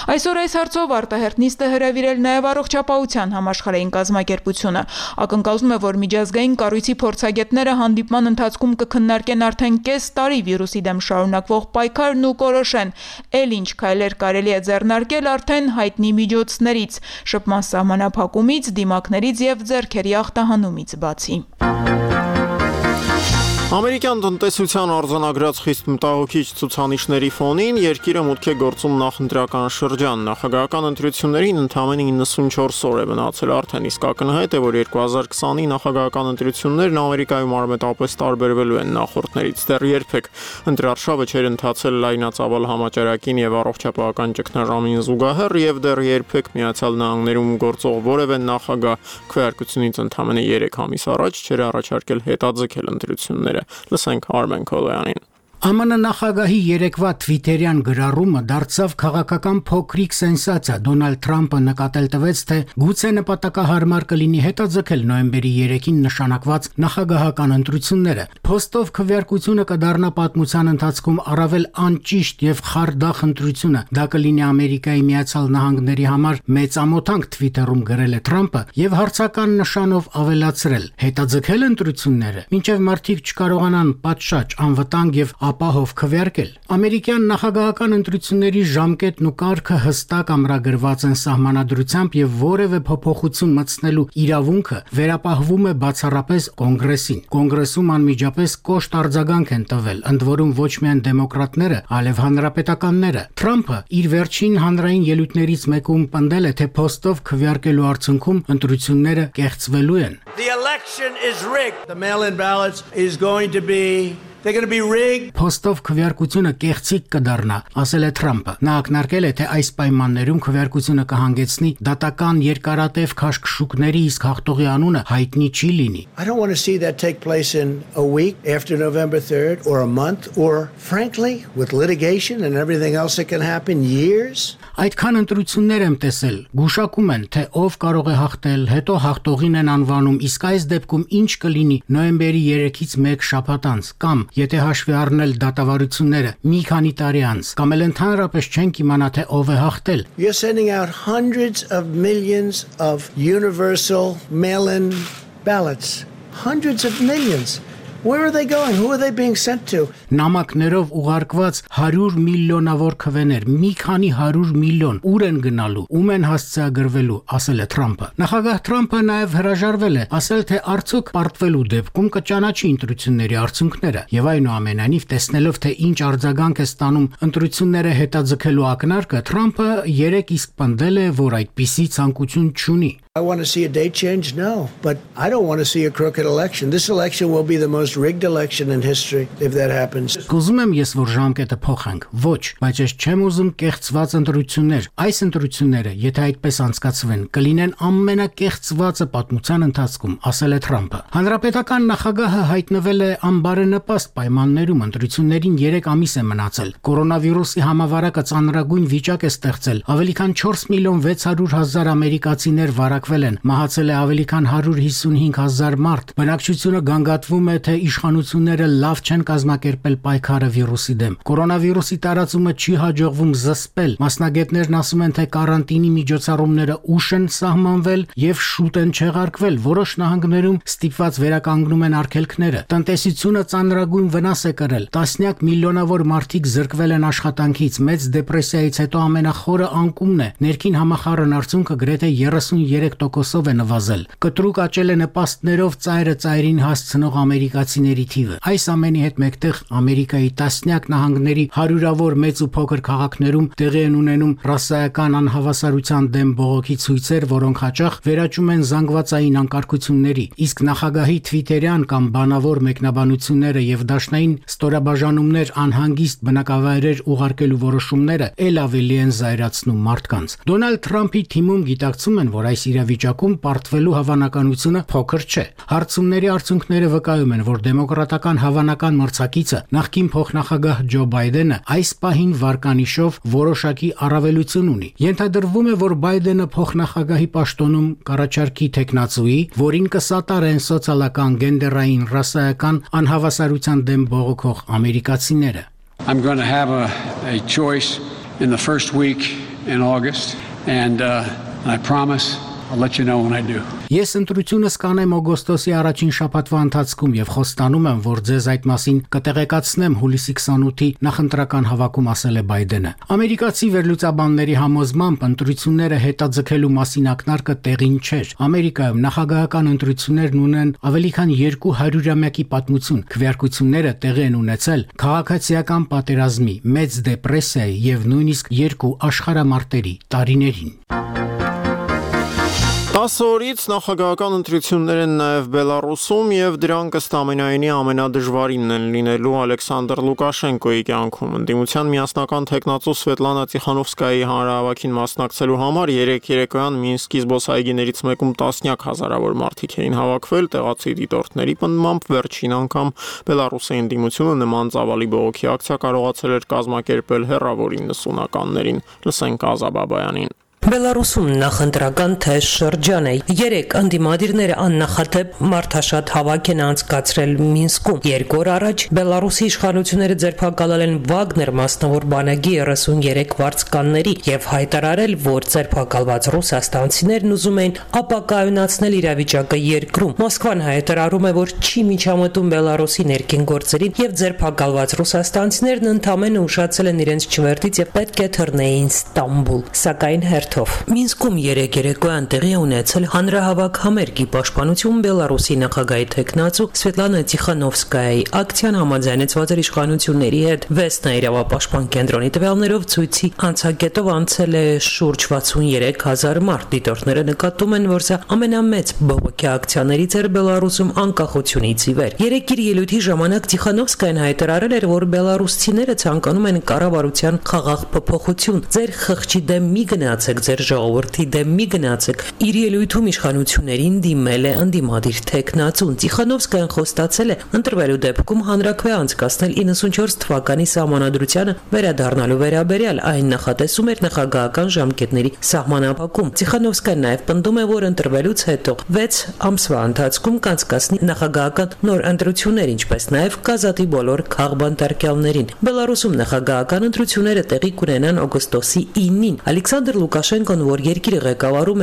Այսօր այս հարցով արտահերթ նիստը հրավիրել նաև Առողջապահության համաշխարհային կազմակերպությունը։ Ակնկալվում է, որ միջազգային կառույցի փորձագետները հանդիպման ընթացքում կքննարկեն արդեն կես տարի վիրուսի դեմ շարունակվող պայքարն ու կորոշեն, ինչ քայլեր կարելի է ձեռնարկել արդեն հայտնի միջոցներից՝ շփման սահմանափակումից, դիմակներից եւ ձեռքերի ախտահանումից բացի։ Ամերիկյան տնտեսության արձանագրած խիստ մտահոգիչ ցուցանիշների ֆոնին երկիրը մուտք է գործում նախընտրական շրջան։ Նախագահական ընտրություններին ընդամենը 94 օր է մնացել արդեն, իսկ ակնհայտ է, որ 2020-ի նախագահական ընտրություններն Ամերիկայում արմետապես տարբերվելու են նախորդներից։ Դեռ երբեք ընտրարշավը չէր ընթացել լայնածավալ համաճարակին եւ առողջապահական ճգնաժամին զուգահեռ, եւ դեռ երբեք Միացյալ Նահանգներում գործող որևէ նախագահ քվեարկությունից ընդամենը 3 ամիս առաջ չէր առաջարկել հետաձգել ընտրությունները։ Լսենք Արմեն Քոլոյանին։ ԱՄՆ նախագահի երեկվա թվիթերյան գրառումը դարձավ քաղաքական փոքրիկ սենսացիա։ Դոնալդ Թրամփը նկատել տվեց, թե գուցե նպատակահարմար կլինի հետաձգել նոյեմբերի 3-ին նշանակված նախագահական ընտրությունները։ Փոստով քվեարկությունը կդառնա պատմության ընթացքում առավել անճիշտ եւ խարդախ ընտրությունը։ Դա կլինի Ամերիկայի Միացյալ Նահանգների համար մեծ ամոթանք, Twitter-ում գրել է Թրամփը եւ հարցական նշանով ավելացրել. հետաձգել ընտրությունները, մինչեւ մարդիկ չկարողանան պատշաճ, անվտանգ եւ ապահով քվեարկել։ Ամերիկյան նախագահական ընտրությունների ժամկետն ու կարգը հստակ ամրագրված են սահմանադրությամբ եւ որևէ փոփոխություն մտցնելու իրավունքը վերապահվում է բացառապես Կոնգրեսին։ Կոնգրեսում անմիջապես կոշտ արձագանք են տվել, ընդ որում ոչ միայն դեմոկրատները, այլև հանրապետականները։ Թրամփը իր վերջին հանրային ելույթներից մեկում պնդել է, թե փոստով քվեարկելու արդյունքում ընտրությունները կեղծվելու են։ The election is rigged. The mail-in ballots is going to be They're going to be rigged. Փոստով քվեարկությունը կեղծիք կդառնա, ասել է Թրամփը։ Նա ակնարկել է, թե այս պայմաններում քվեարկությունը կհանգեցնի դատական երկարատև քաշքշուկների, իսկ հաղթողի անունը հայտնի չի լինի։ I don't want to see that take place in a week after November 3rd or a month or frankly with litigation and everything else that can happen years. Այդքան ընտրություններ եմ տեսել, գուշակում են, թե ով կարող է հաղթել, հետո հաղթողին են անվանում, իսկ այս դեպքում ինչ կլինի նոյեմբերի 3-ից 1 շաբաթ անց, կամ եթե հաշվի առնել դատավարությունները մի քանի տարի անց, կամ էլ ընդհանրապես չենք իմանա, թե ով է հաղթել։ You're sending out hundreds of millions of universal mail-in ballots. Hundreds of millions. Where are they going? Who are they being sent to? Նամակներով ուղարկված 100 միլիոնավոր քվեներ, մի քանի 100 միլիոն, ուր են գնալու, ում են հասցեագրվելու, ասել է Թրամփը։ Նախագահ Թրամփը նաև հրաժարվել է, ասել թե արդյոք պարտվելու դեպքում կճանաչի ընտրությունների արդյունքները, եւ այնուամենայնիվ տեսնելով թե ինչ արձագանք է ստանում ընտրությունները հետաձգելու ակնարկը, Թրամփը 3 իսկ պնդել է, որ այդպիսի ցանկություն չունի։ I want to see a date change? No, but I don't want to see a crooked election. This election will be the most rigged election in history if that happens. Ուզում եմ ես որ ժամկետը փոխենք։ Ոչ, բայց ես չեմ ուզում կեղծված ընտրություններ։ Այս ընտրությունները, եթե այդպես անցկացվեն, կլինեն ամենակեղծվածը պատմության ընթացքում, ասել է Թրամփը։ Հանրապետական նախագահը հայտնվել է անբարենպաստ պայմաններում, ընտրություններին 3 ամիս է մնացել։ Կորոնավիրուսի համավարակը ծանրագույն վիճակ է ստեղծել։ Ավելի քան 4 միլիոն 600 հազար ամերիկացիներ վարակվել են, մահացել է ավելի քան 155 հազար մարդ։ Բնակչությունը գանգատվում է, թե իշխանությունները լավ չեն կազմակերպել պայքարը վիրուսի դեմ։ Կորոնավիրուսի տարածումը չի հաջողվում զսպել։ Մասնագետներն ասում են, թե կարանտինի միջոցառումները ուշ են սահմանվել եւ շուտ են չեղարկվել։ Որոշ նահանգներում ստիպված վերականգնում են արգելքները։ Տնտեսությունը ծանրագույն վնաս է կրել։ Տասնյակ միլիոնավոր մարդիկ զրկվել են աշխատանքից։ Մեծ դեպրեսիայից հետո ամենախորը անկումն է։ Ներքին համախառն արդյունքը գրեթե 33%-ով է նվազել։ Կտրուկ աճել է նպաստներով ծայրը ծայրին հասցնող ամերիկացիների թիվը։ Այս ամենի հետ մեկտեղ Ամերիկայի տասնյակ նահանգների հարյուրավոր մեծ ու փոքր քաղաքներում տեղի են ունենում ռասայական անհավասարության դեմ բողոքի ցույցեր, որոնք հաճախ վերաճում են զանգվածային անկարգությունների, իսկ նախագահի թվիթերյան կամ բանավոր մեկնաբանությունները եւ դաշնային ստորաբաժանումներ անհանգիստ բնակավայրեր ուղարկելու որոշումները ել ավելի են զայրացնում մարդկանց։ Դոնալդ Թրամփի թիմում գիտակցում են, որ այս իրավիճակում պարտվելու հավանականությունը փոքր չէ։ Հարցումների արդյունքները վկայում են, որ դեմոկրատական հավանական մրցակիցը նախկին փոխնախագահ Ջո Բայդենը այս պահին վարկանիշով որոշակի առավելություն ունի։ Ենթադրվում է, որ Բայդենը փոխնախագահի պաշտոնում կառաջարկի տեխնացուի, որին կսատարեն սոցիալական, գենդերային, ռասայական անհավասարության դեմ բողոքող ամերիկացիները։ I'm going to have a choice in the first week in August, and I promise I'll let you know when I do. Ես ընտրությունս կանեմ օգոստոսի առաջին շաբաթվա ընթացքում եւ խոստանում եմ, որ ձեզ այդ մասին կտեղեկացնեմ հուլիսի 28-ի նախընտրական հավաքում, ասել է Բայդենը։ Ամերիկացի վերլուծաբանների համոզմամբ ընտրությունները հետաձգելու մասին ակնարկը տեղին չէր։ Ամերիկայում նախագահական ընտրություններն ունեն ավելի քան 200-ամյակի պատմություն։ Քվեարկությունները տեղի են ունեցել քաղաքացիական պատերազմի, մեծ դեպրեսիայի եւ նույնիսկ 2 աշխարհամարտերի տարիներին։ 10 օրից նախագահական ընտրություններ են նաև Բելարուսում եւ դրանք ըստ ամենայնի ամենադժվարինն են լինելու Ալեքսանդր Լուկաշենկոյի կյանքում։ Ընդդիմության միասնական թեկնածու Սվետլանա Տիխանովսկայի հանրահավաքին մասնակցելու համար 3 երեկոյան Մինսկի զբոսայգիներից մեկում տասնյակ հազարավոր մարդիկ էին հավաքվել։ Տեղացի դիտորդների պնդմամբ վերջին անգամ Բելարուսի ընդդիմությունը նման ծավալի բողոքի ակցիա կարողացել էր կազմակերպել հեռավոր 90-ականներին։ Լսենք Ազաբաբայանին։ Բելարուսում նախընտրական թեժ շրջան է։ 3 ընդդիմադիրները աննախադեպ մարդաշատ հավաք են անցկացրել Մինսկում։ 2 օր առաջ Բելարուսի իշխանությունները ձերբակալել են Վագներ մասնավոր բանակի 33 վարձկանների եւ հայտարարել, որ ձերբակալված ռուսաստանցիներն ուզում են ապակայունացնել իրավիճակը երկրում։ Մոսկվան հայտարարում է, որ չի միջամտում Բելարուսի ներքին գործերին եւ ձերբակալված ռուսաստանցիներն ընդամենը ուշացել են իրենց չվերթից եւ պետք է թռնեին Ստամբուլ։ Սակայն Մինսկում 3 երեկոյան տեղի ունեցել հանրահավաք համերգի պաշտպանություն Բելարուսի նախագահի թեկնածու Սվետլանա Տիխանովսկայի ակցիան համաձայնեցված էր իշխանությունների հետ։ Վեսնա իրավապաշտպան կենտրոնի տվյալներով ցույցի անցագետով անցել է շուրջ 63000 մարդ։ Դիտորդները նկատում են, որ սա ամենամեծ բողոքի ակցիաներից էր Բելարուսում անկախությունից ի վեր։ Երեկիր ելույթի ժամանակ Տիխանովսկային հայտարարել էր, որ բելարուսցիները ցանկանում են կառավարության խաղաղ փոփոխություն։ Ձեր խղճի դեմ մի գնացեք, ձեր ժողովրդի դեմ մի գնացեք։ Իր ելույթում իշխանություններին դիմել է ընդդիմադիր թեկնածուն։ Տիխանովսկային խոստացել է ընտրվելու դեպքում հանրաքվե անցկացնել 94 թվականի սահմանադրությանը վերադառնալու վերաբերյալ, այն նախատեսում էր նախագահական ժամկետների սահմանափակում։ Տիխանովսկային նաև պնդում է, որ ընտրվելուց հետո 6 ամսվա ընթացքում կանցկացնի նախագահական նոր ընտրություններ, ինչպես նաև կազատի բոլոր քաղբանտարկյալներին։ Բելարուսում նախագահական ընտրությունները տեղի կունենան օգոստոսի 9-ին։ Ալեքսանդր Լուկաշենկոն, որ երկիրը ղեկավարում է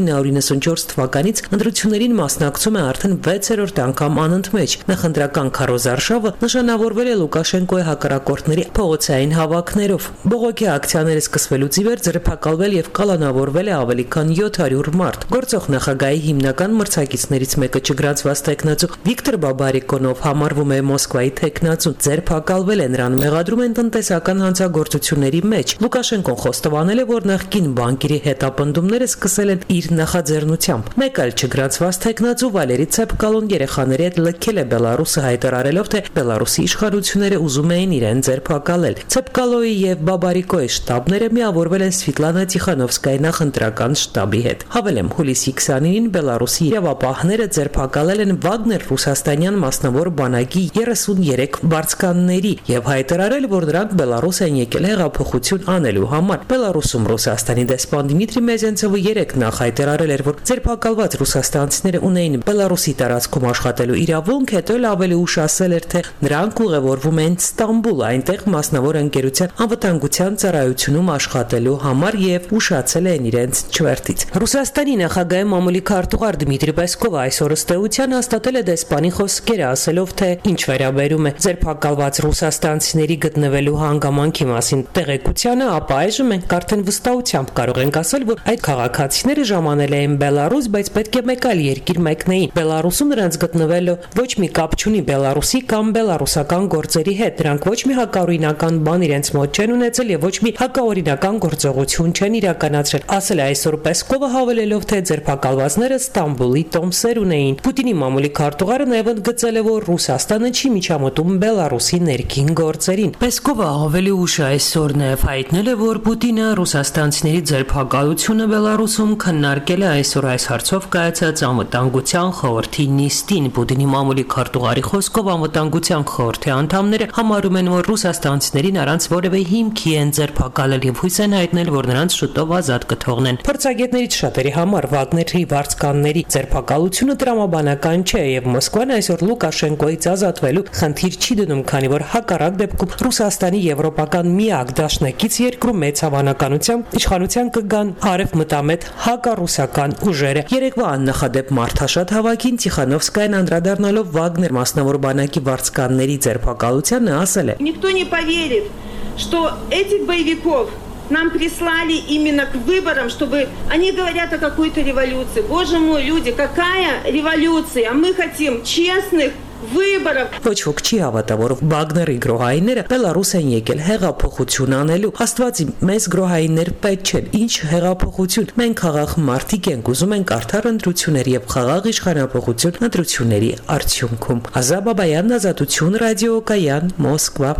1994 թվականից, ընտրություններին մասնակցում է արդեն 6-րդ անգամ անընդմեջ։ Նախընտրական քարոզարշավը նշանավորվել է Լուկաշենկոյի հակառակորդների փողոցային հավաքներով։ Բողոքի ակցիաները սկսվելուց ի վեր ձերբակալվել եւ կալանավորվել է ավելի քան 700 մարդ։ Գործող նախագահի հիմնական մրցակիցներից մեկը չգրանցված տեխնացու Վիկտոր Բաբարիկոնով համարվում է Մոսկվայի տեխնացու։ Ձերբակալվել է, նրան մեղադրում են տնտեսական հանցագործությունների մեջ։ Լուկաշենկոն խոստովանել է, որ նախկին բանկերի հետապնդումները սկսել են իր նախաձեռնությամբ։ Մեկ այլ չգրանցված տեխնացու Վալերի Ցեպկալոն երեխաների հետ լքել է Բելարուսը, հայտարարելով, թե Բելարուսի իշխանությունները ուզում էին իրեն ձերբակալել։ Ցեպկալոյի եւ Բաբարիկոյի շտաբները միավորվել են Սվետլանա Տիխանովսկայի նախընտրական շտաբի հետ։ Հավելեմ, հուլիսի 29-ին Բելարուսի իրավապահները ձերբակալել են Վագներ ռուսաստանյան մասնավոր բանակի 33 վարձկանների եւ հայտարարել, որ նրանք Բելարուս են եկել հեղափոխություն անելու համար։ Բելարուսում Ռուսաստանի դեսպան Դիմիտրի Մեզենցովը 3 նախ հայտարարել էր, որ ձերբակալված ռուսաստանցիները ունեին Բելարուսի տարածքում աշխատելու իրավունք, հետո էլ ավելի ուշ ասել էր, թե նրանք ուղևորվում են Ստամբուլ, այնտեղ մասնավոր ընկերության անվտանգության ծառայությունում աշխատելու համար եւ ուշացել են իրենց չվերթից։ Ռուսաստանի նախագահի մամուլի քարտուղար Դմիտրի Պեսկովը այսօր ըստ էության հաստատել է դեսպանի խոսքերը, ասելով, թե ինչ վերաբերում է ձերբակալված ռուսաստանցիների գտնվելու հանգամանքի մասին տեղեկությանը, ապա այժմ մենք արդեն վստահությամբ կարող ենք ասել, որ այդ քաղաքացիները ժամանել էին Բելարուս, բայց պետք է մեկ այլ երկիր մեկնեին։ Բելարուսում նրանց գտնվելը ոչ մի կապ չունի Բելարուսի կամ բելարուսական գործերի հետ։ Նրանք ոչ մի հակաօրինական բան իրենց մոտ չեն ունեցել եւ ոչ մի հակաօրինական գործողություն չեն իրականացրել, ասել է այսօր Պեսկովը, հավելելով, թե ձերբակալվածները Ստամբուլի տոմսեր ունեին։ Պուտինի մամուլի քարտուղարը նաև ընդգծել է, որ Ռուսաստանը չի միջամտում Բելարուսի ներքին գործերին։ Պեսկովը ավելի ուշ այսօր նաև հայտնել է, որ Պուտինը ռուսաստանցիների ձերբակալությունը Բելարուսում քննարկել է այսօր այս հարցով կայացած անվտանգության խորհրդի նիստին։ Պուտինի մամուլի քարտուղարի խոսքով անվտանգության խորհրդի անդամները համարում են, որ ռուսաստանցիներին առանց որևէ հիմքի են ձերբակալել եւ հույս են հայտնել, որ նրանց շուտով ազատ կթողնեն։ Փորձագետներից շատերի համար Վագների վարձկանների ձերբակալությունը տրամաբանական չէ եւ Մոսկվան այսօր Լուկաշենկոից ազատվելու խնդիր չի դնում, քանի որ հակառակ դեպքում Ռուսաստանի եվրոպական միակ դաշնակից երկրում մեծ հավանականությամբ իշխանության կգան արևմտամետ հակառուսական ուժերը։ Երեկվա աննախադեպ մարդաշատ հավաքին Տիխանովսկայան անդրադառնալով Վագներ մասնավոր բանակի վարձկանների ձերբակալությանը ասել է. Никто не поверит, что этих боевиков нам прислали именно к выборам, чтобы они говорят о какой-то революции. Боже мой, люди, какая революция? Мы хотим честных выборов. Ոչ ոք չի հավատա, որ Վագների գրոհայինները Բելարուս են եկել հեղափոխություն անելու։ Աստվածի, մեզ գրոհայիններ պետք չեն։ Ինչ հեղափոխություն։ Մենք խաղաղ մարդիկ ենք, ուզում ենք արդար ընտրություններ եւ խաղաղ իշխանապողություն ընտրությունների արդյունքում։ Ազատ Բաբայան, Ազատություն, Ռադիոկայան, Մոսկվա։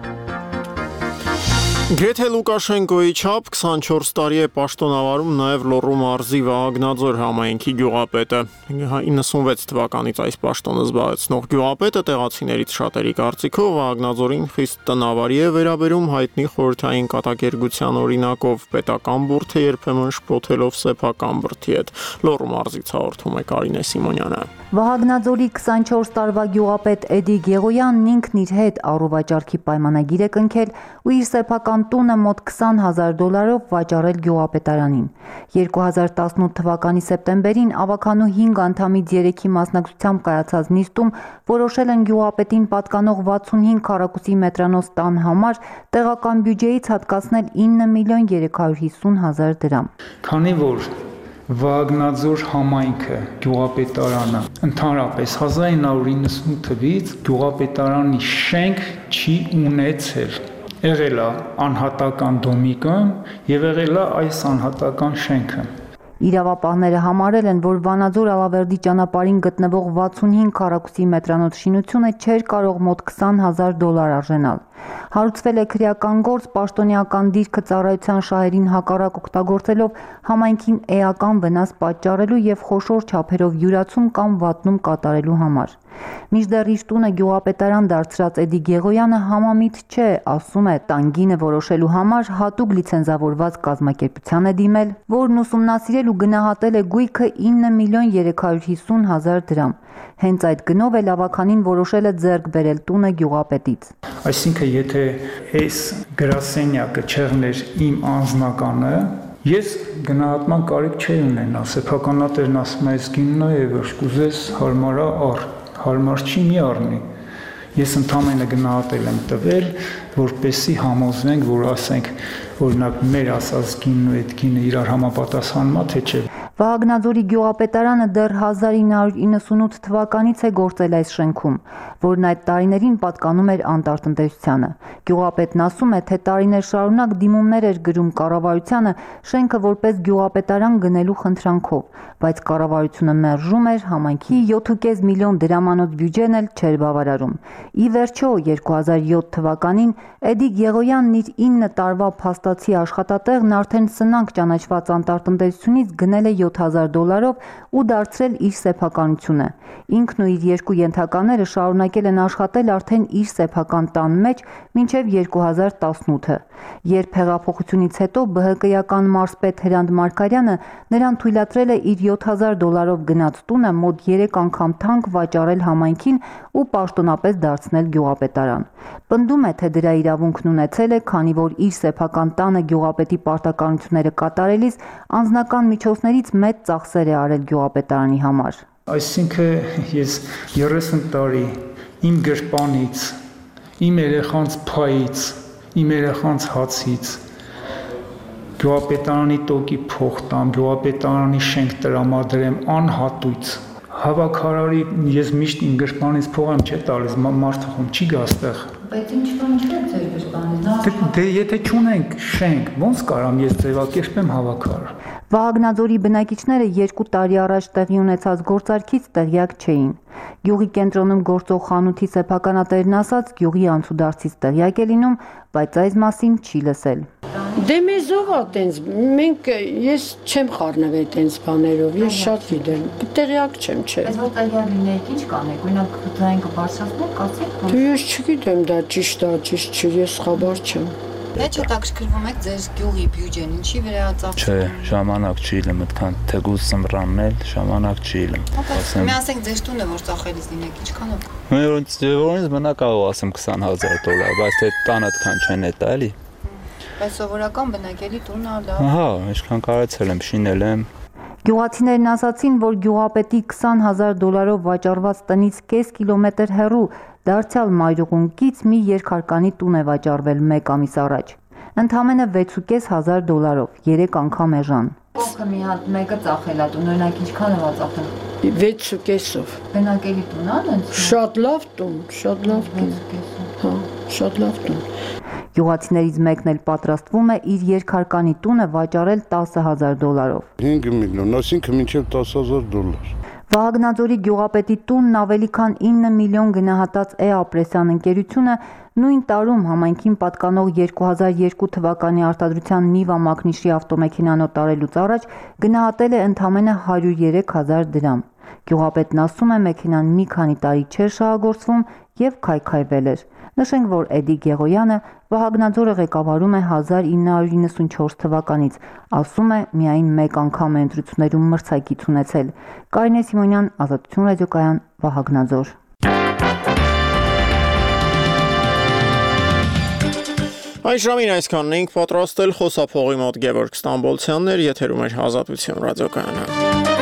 Եթե Լուկաշենկոյի չափ 24 տարի է պաշտոնավարում նաև Լոռու մարզի Վահագնաձոր համայնքի գյուղապետը։ 96 թվականից այս պաշտոնը զբաղեցնող գյուղապետը տեղացիներից շատերի կարծիքով Վահագնաձորին խիստ տնավարի է վերաբերում հայտնի խորհրդային կատակերգության օրինակով պետական բուրդը երբեմն շփոթելով սեփական բրդի հետ։ Լոռու մարզից հաղորդում է Կարինե Սիմոնյանը։ Վահագնաձորի 24 տարվա գյուղապետ Էդի Գեղոյանն ինքն իր հետ առուվաճառքի պայմանագիր է կնքել ու իր սեփական տունը մոտ $20,000 վաճառել գյուղապետարանին։ 2018 թվականի սեպտեմբերին ավականու 5 անդամից 3-ի մասնակցությամբ կայացած նիստում որոշել են գյուղապետին պատկանող 65 քառակուսի մետրանոց տան համար տեղական բյուջեից հատկացնել 9,350,000 դրամ։ Քանի որ Վահագնաձոր համայնքը գյուղապետարանը ընդհանրապես 1998 թվականից գյուղապետարանի շենք չի ունեցել։ Եղել է անհատական դոմիկը եւ եղել է այս անհատական շենքը։ Իրավապահները համարել են, որ Վանաձոր Ալավերդի ճանապարհին գտնվող 65 քառակուսի մետրանոց շինությունը չէր կարող մոտ $20,000 արժենալ։ Հարուցվել է քրեական գործ պաշտոնեական դիրքը ծառայության շահերին հակառակ օգտագործելով համայնքին էական վնաս պատճառելու եւ խոշոր չափերով յուրացում կամ վատնում կատարելու համար։ Մինչդեռ իր տունը գյուղապետարան դարձրած Էդի Գեղոյանը համամիտ չէ, ասում է, տանգինը որոշելու համար հատուկ լիցենզավորված կազմակերպության է դիմել, որն ուսումնասիրել ու գնահատել է գույքը 9,350,000 դրամ։ Հենց այդ գնով էլ ավականին որոշել է ձեռք բերել տունը գյուղապետից։ Այսինքն, եթե այս գրասենյակը չեղներ իմ անձնականը, ես գնահատման կարիք չէի ունենա։ Սեփականատերն ասում է, այս գինն է եւ կուզես հարմարա առ, հարմար չի մի առնի։ Ես ընդամենը գնահատել եմ տվել, որպեսզի համոզվենք, որ ասենք, օրինակ մեր ասած գինն ու այդ գինը իրար համապատասխանում է, թե չէ։ Վահագնաձորի գյուղապետարանը դեռ 1998 թվականից է գործել այս շենքում, որն այդ տարիներին պատկանում էր անտառտնտեսությանը։ Գյուղապետն ասում է, թե տարիներ շարունակ դիմումներ էր գրում կառավարությանը շենքը որպես գյուղապետարան գնելու խնդրանքով, բայց կառավարությունը մերժում էր, համայնքի 7.5 միլիոն դրամանոց բյուջեն էլ չէր բավարարում։ Ի վերջո 2007 թվականին Էդի Գեղոյանն իր 9 տարվա փաստացի աշխատատեղն արդեն սնանկ ճանաչված անտառտնտեսությունից գնել է $7,000 ու դարձրել իր սեփականությունը։ Ինքն ու իր երկու ենթակաները շարունակել են աշխատել արդեն իր սեփական տան մեջ մինչև 2018-ը, երբ հեղափոխությունից հետո ԲՀԿ-ական մարզպետ Հրանտ Մարգարյանը նրան թույլատրել է իր $7,000 գնած տունը մոտ 3 անգամ թանկ վաճառել համայնքին ու պաշտոնապես դարձնել գյուղապետարան։ Պնդում է, թե դրա իրավունքն ունեցել է, քանի որ իր սեփական տանը գյուղապետի պարտականությունները կատարելիս անձնական միջոցներից մեծ ծախսեր է արել գյուղապետարանի համար։ Այսինքն ես 30 տարի իմ գրպանից, իմ երեխանց փայից, իմ երեխանց հացից գյուղապետարանի տոկի փող տամ, գյուղապետարանի շենք տրամադրեմ անհատույց։ Հավաքարարի ես միշտ իմ գրպանից փող եմ չէ տալիս, մարդը խոմ չի գա այստեղ։ Բայց ինչ բան չէ ձեր գրպանից։ Դե եթե չունենք շենք, ոնց կարամ ես ձևակերպեմ հավաքար։ Վահագնաձորի բնակիչները 2 տարի առաջ տեղի ունեցած գործարքից տեղյակ չէին։ Գյուղի կենտրոնում գործող խանութի սեփականատերն ասաց, գյուղի անցուդարձից տեղյակ է լինում, բայց այս մասին չի լսել։ Դե մեզով է տենց, մենք ես չեմ խառնվել տենց բաներով, ես շատ գիտեմ, տեղյակ չեմ, չէ։ Բայց որ տեղյակ լինեք, ինչ կանեք, օրինակ դրան կբարձրացնեք, ասեք։ Դու ես չգիտեմ, դա ճիշտ է, ճիշտ չի, ես խաբար չեմ։ Ինչ հետաքրքրվում եք ձեր գյուղի բյուջեն, ինչի վերածախսում։ Չէ, ժամանակ չի իլում, այդքան թեգուց սմրանն էլ ժամանակ չի իլում։ Մի ասենք ձեր տունը որ ծախելից լինեք, ինչքանով։ Որից մնա կարող ասեմ $20,000, բայց թե տան այդքան չեն էտա էլի։ Բայց սովորական բնակելի տունը լավ։ Ահա, ինչքան կարեցել եմ, շինել եմ։ Գյուղացիներն ասացին, որ գյուղապետի $20,000 վաճառված տնից կես կիլոմետր հեռու դարձյալ մայրուղունկից մի երկհարկանի տուն է վաճառվել 1 ամիս առաջ։ Ընդամենը $6,500, 3 անգամ էժան։ Կողքը մի հատ մեկը ծախել է տուն, օրինակ ինչքան է ծախել։ 6.5-ով։ Բնակելի տուն է այնց։ Շատ լավ տուն, շատ լավ տուն։ Հա, շատ լավ տուն։ Գյուղացիներից մեկն էլ պատրաստվում է իր երկհարկանի տունը վաճառել $10,000-ով։ 5 միլիոն, այսինքն մինչև $10,000։ Վահագնաձորի գյուղապետի տունն ավելի քան 9 միլիոն գնահատած է Ապրեսյան ընկերությունը նույն տարում համայնքին պատկանող 2002 թվականի արտադրության Նիվա մակնիշի ավտոմեքենան օտարելուց առաջ գնահատել է ընդամենը 103,000 դրամ։ Գյուղապետն ասում է մեքենան մի քանի տարի չէր շահագործվում եւ քայքայվել էր։ Նշենք, որ Էդի Գեղոյանը Վահագնաձորը ղեկավարում է 1994 թվականից, ասում է միայն մեկ անգամ է ընտրություններում մրցակից ունեցել։ Կարինե Սիմոնյան, Ազատություն ռադիոկայան, Վահագնաձոր։ Այս ժամին այսքանն էինք պատրաստել, խոսափողի մոտ Գևորգ Ստամբոլցյանն էր, եթերում էր Ազատություն ռադիոկայանը։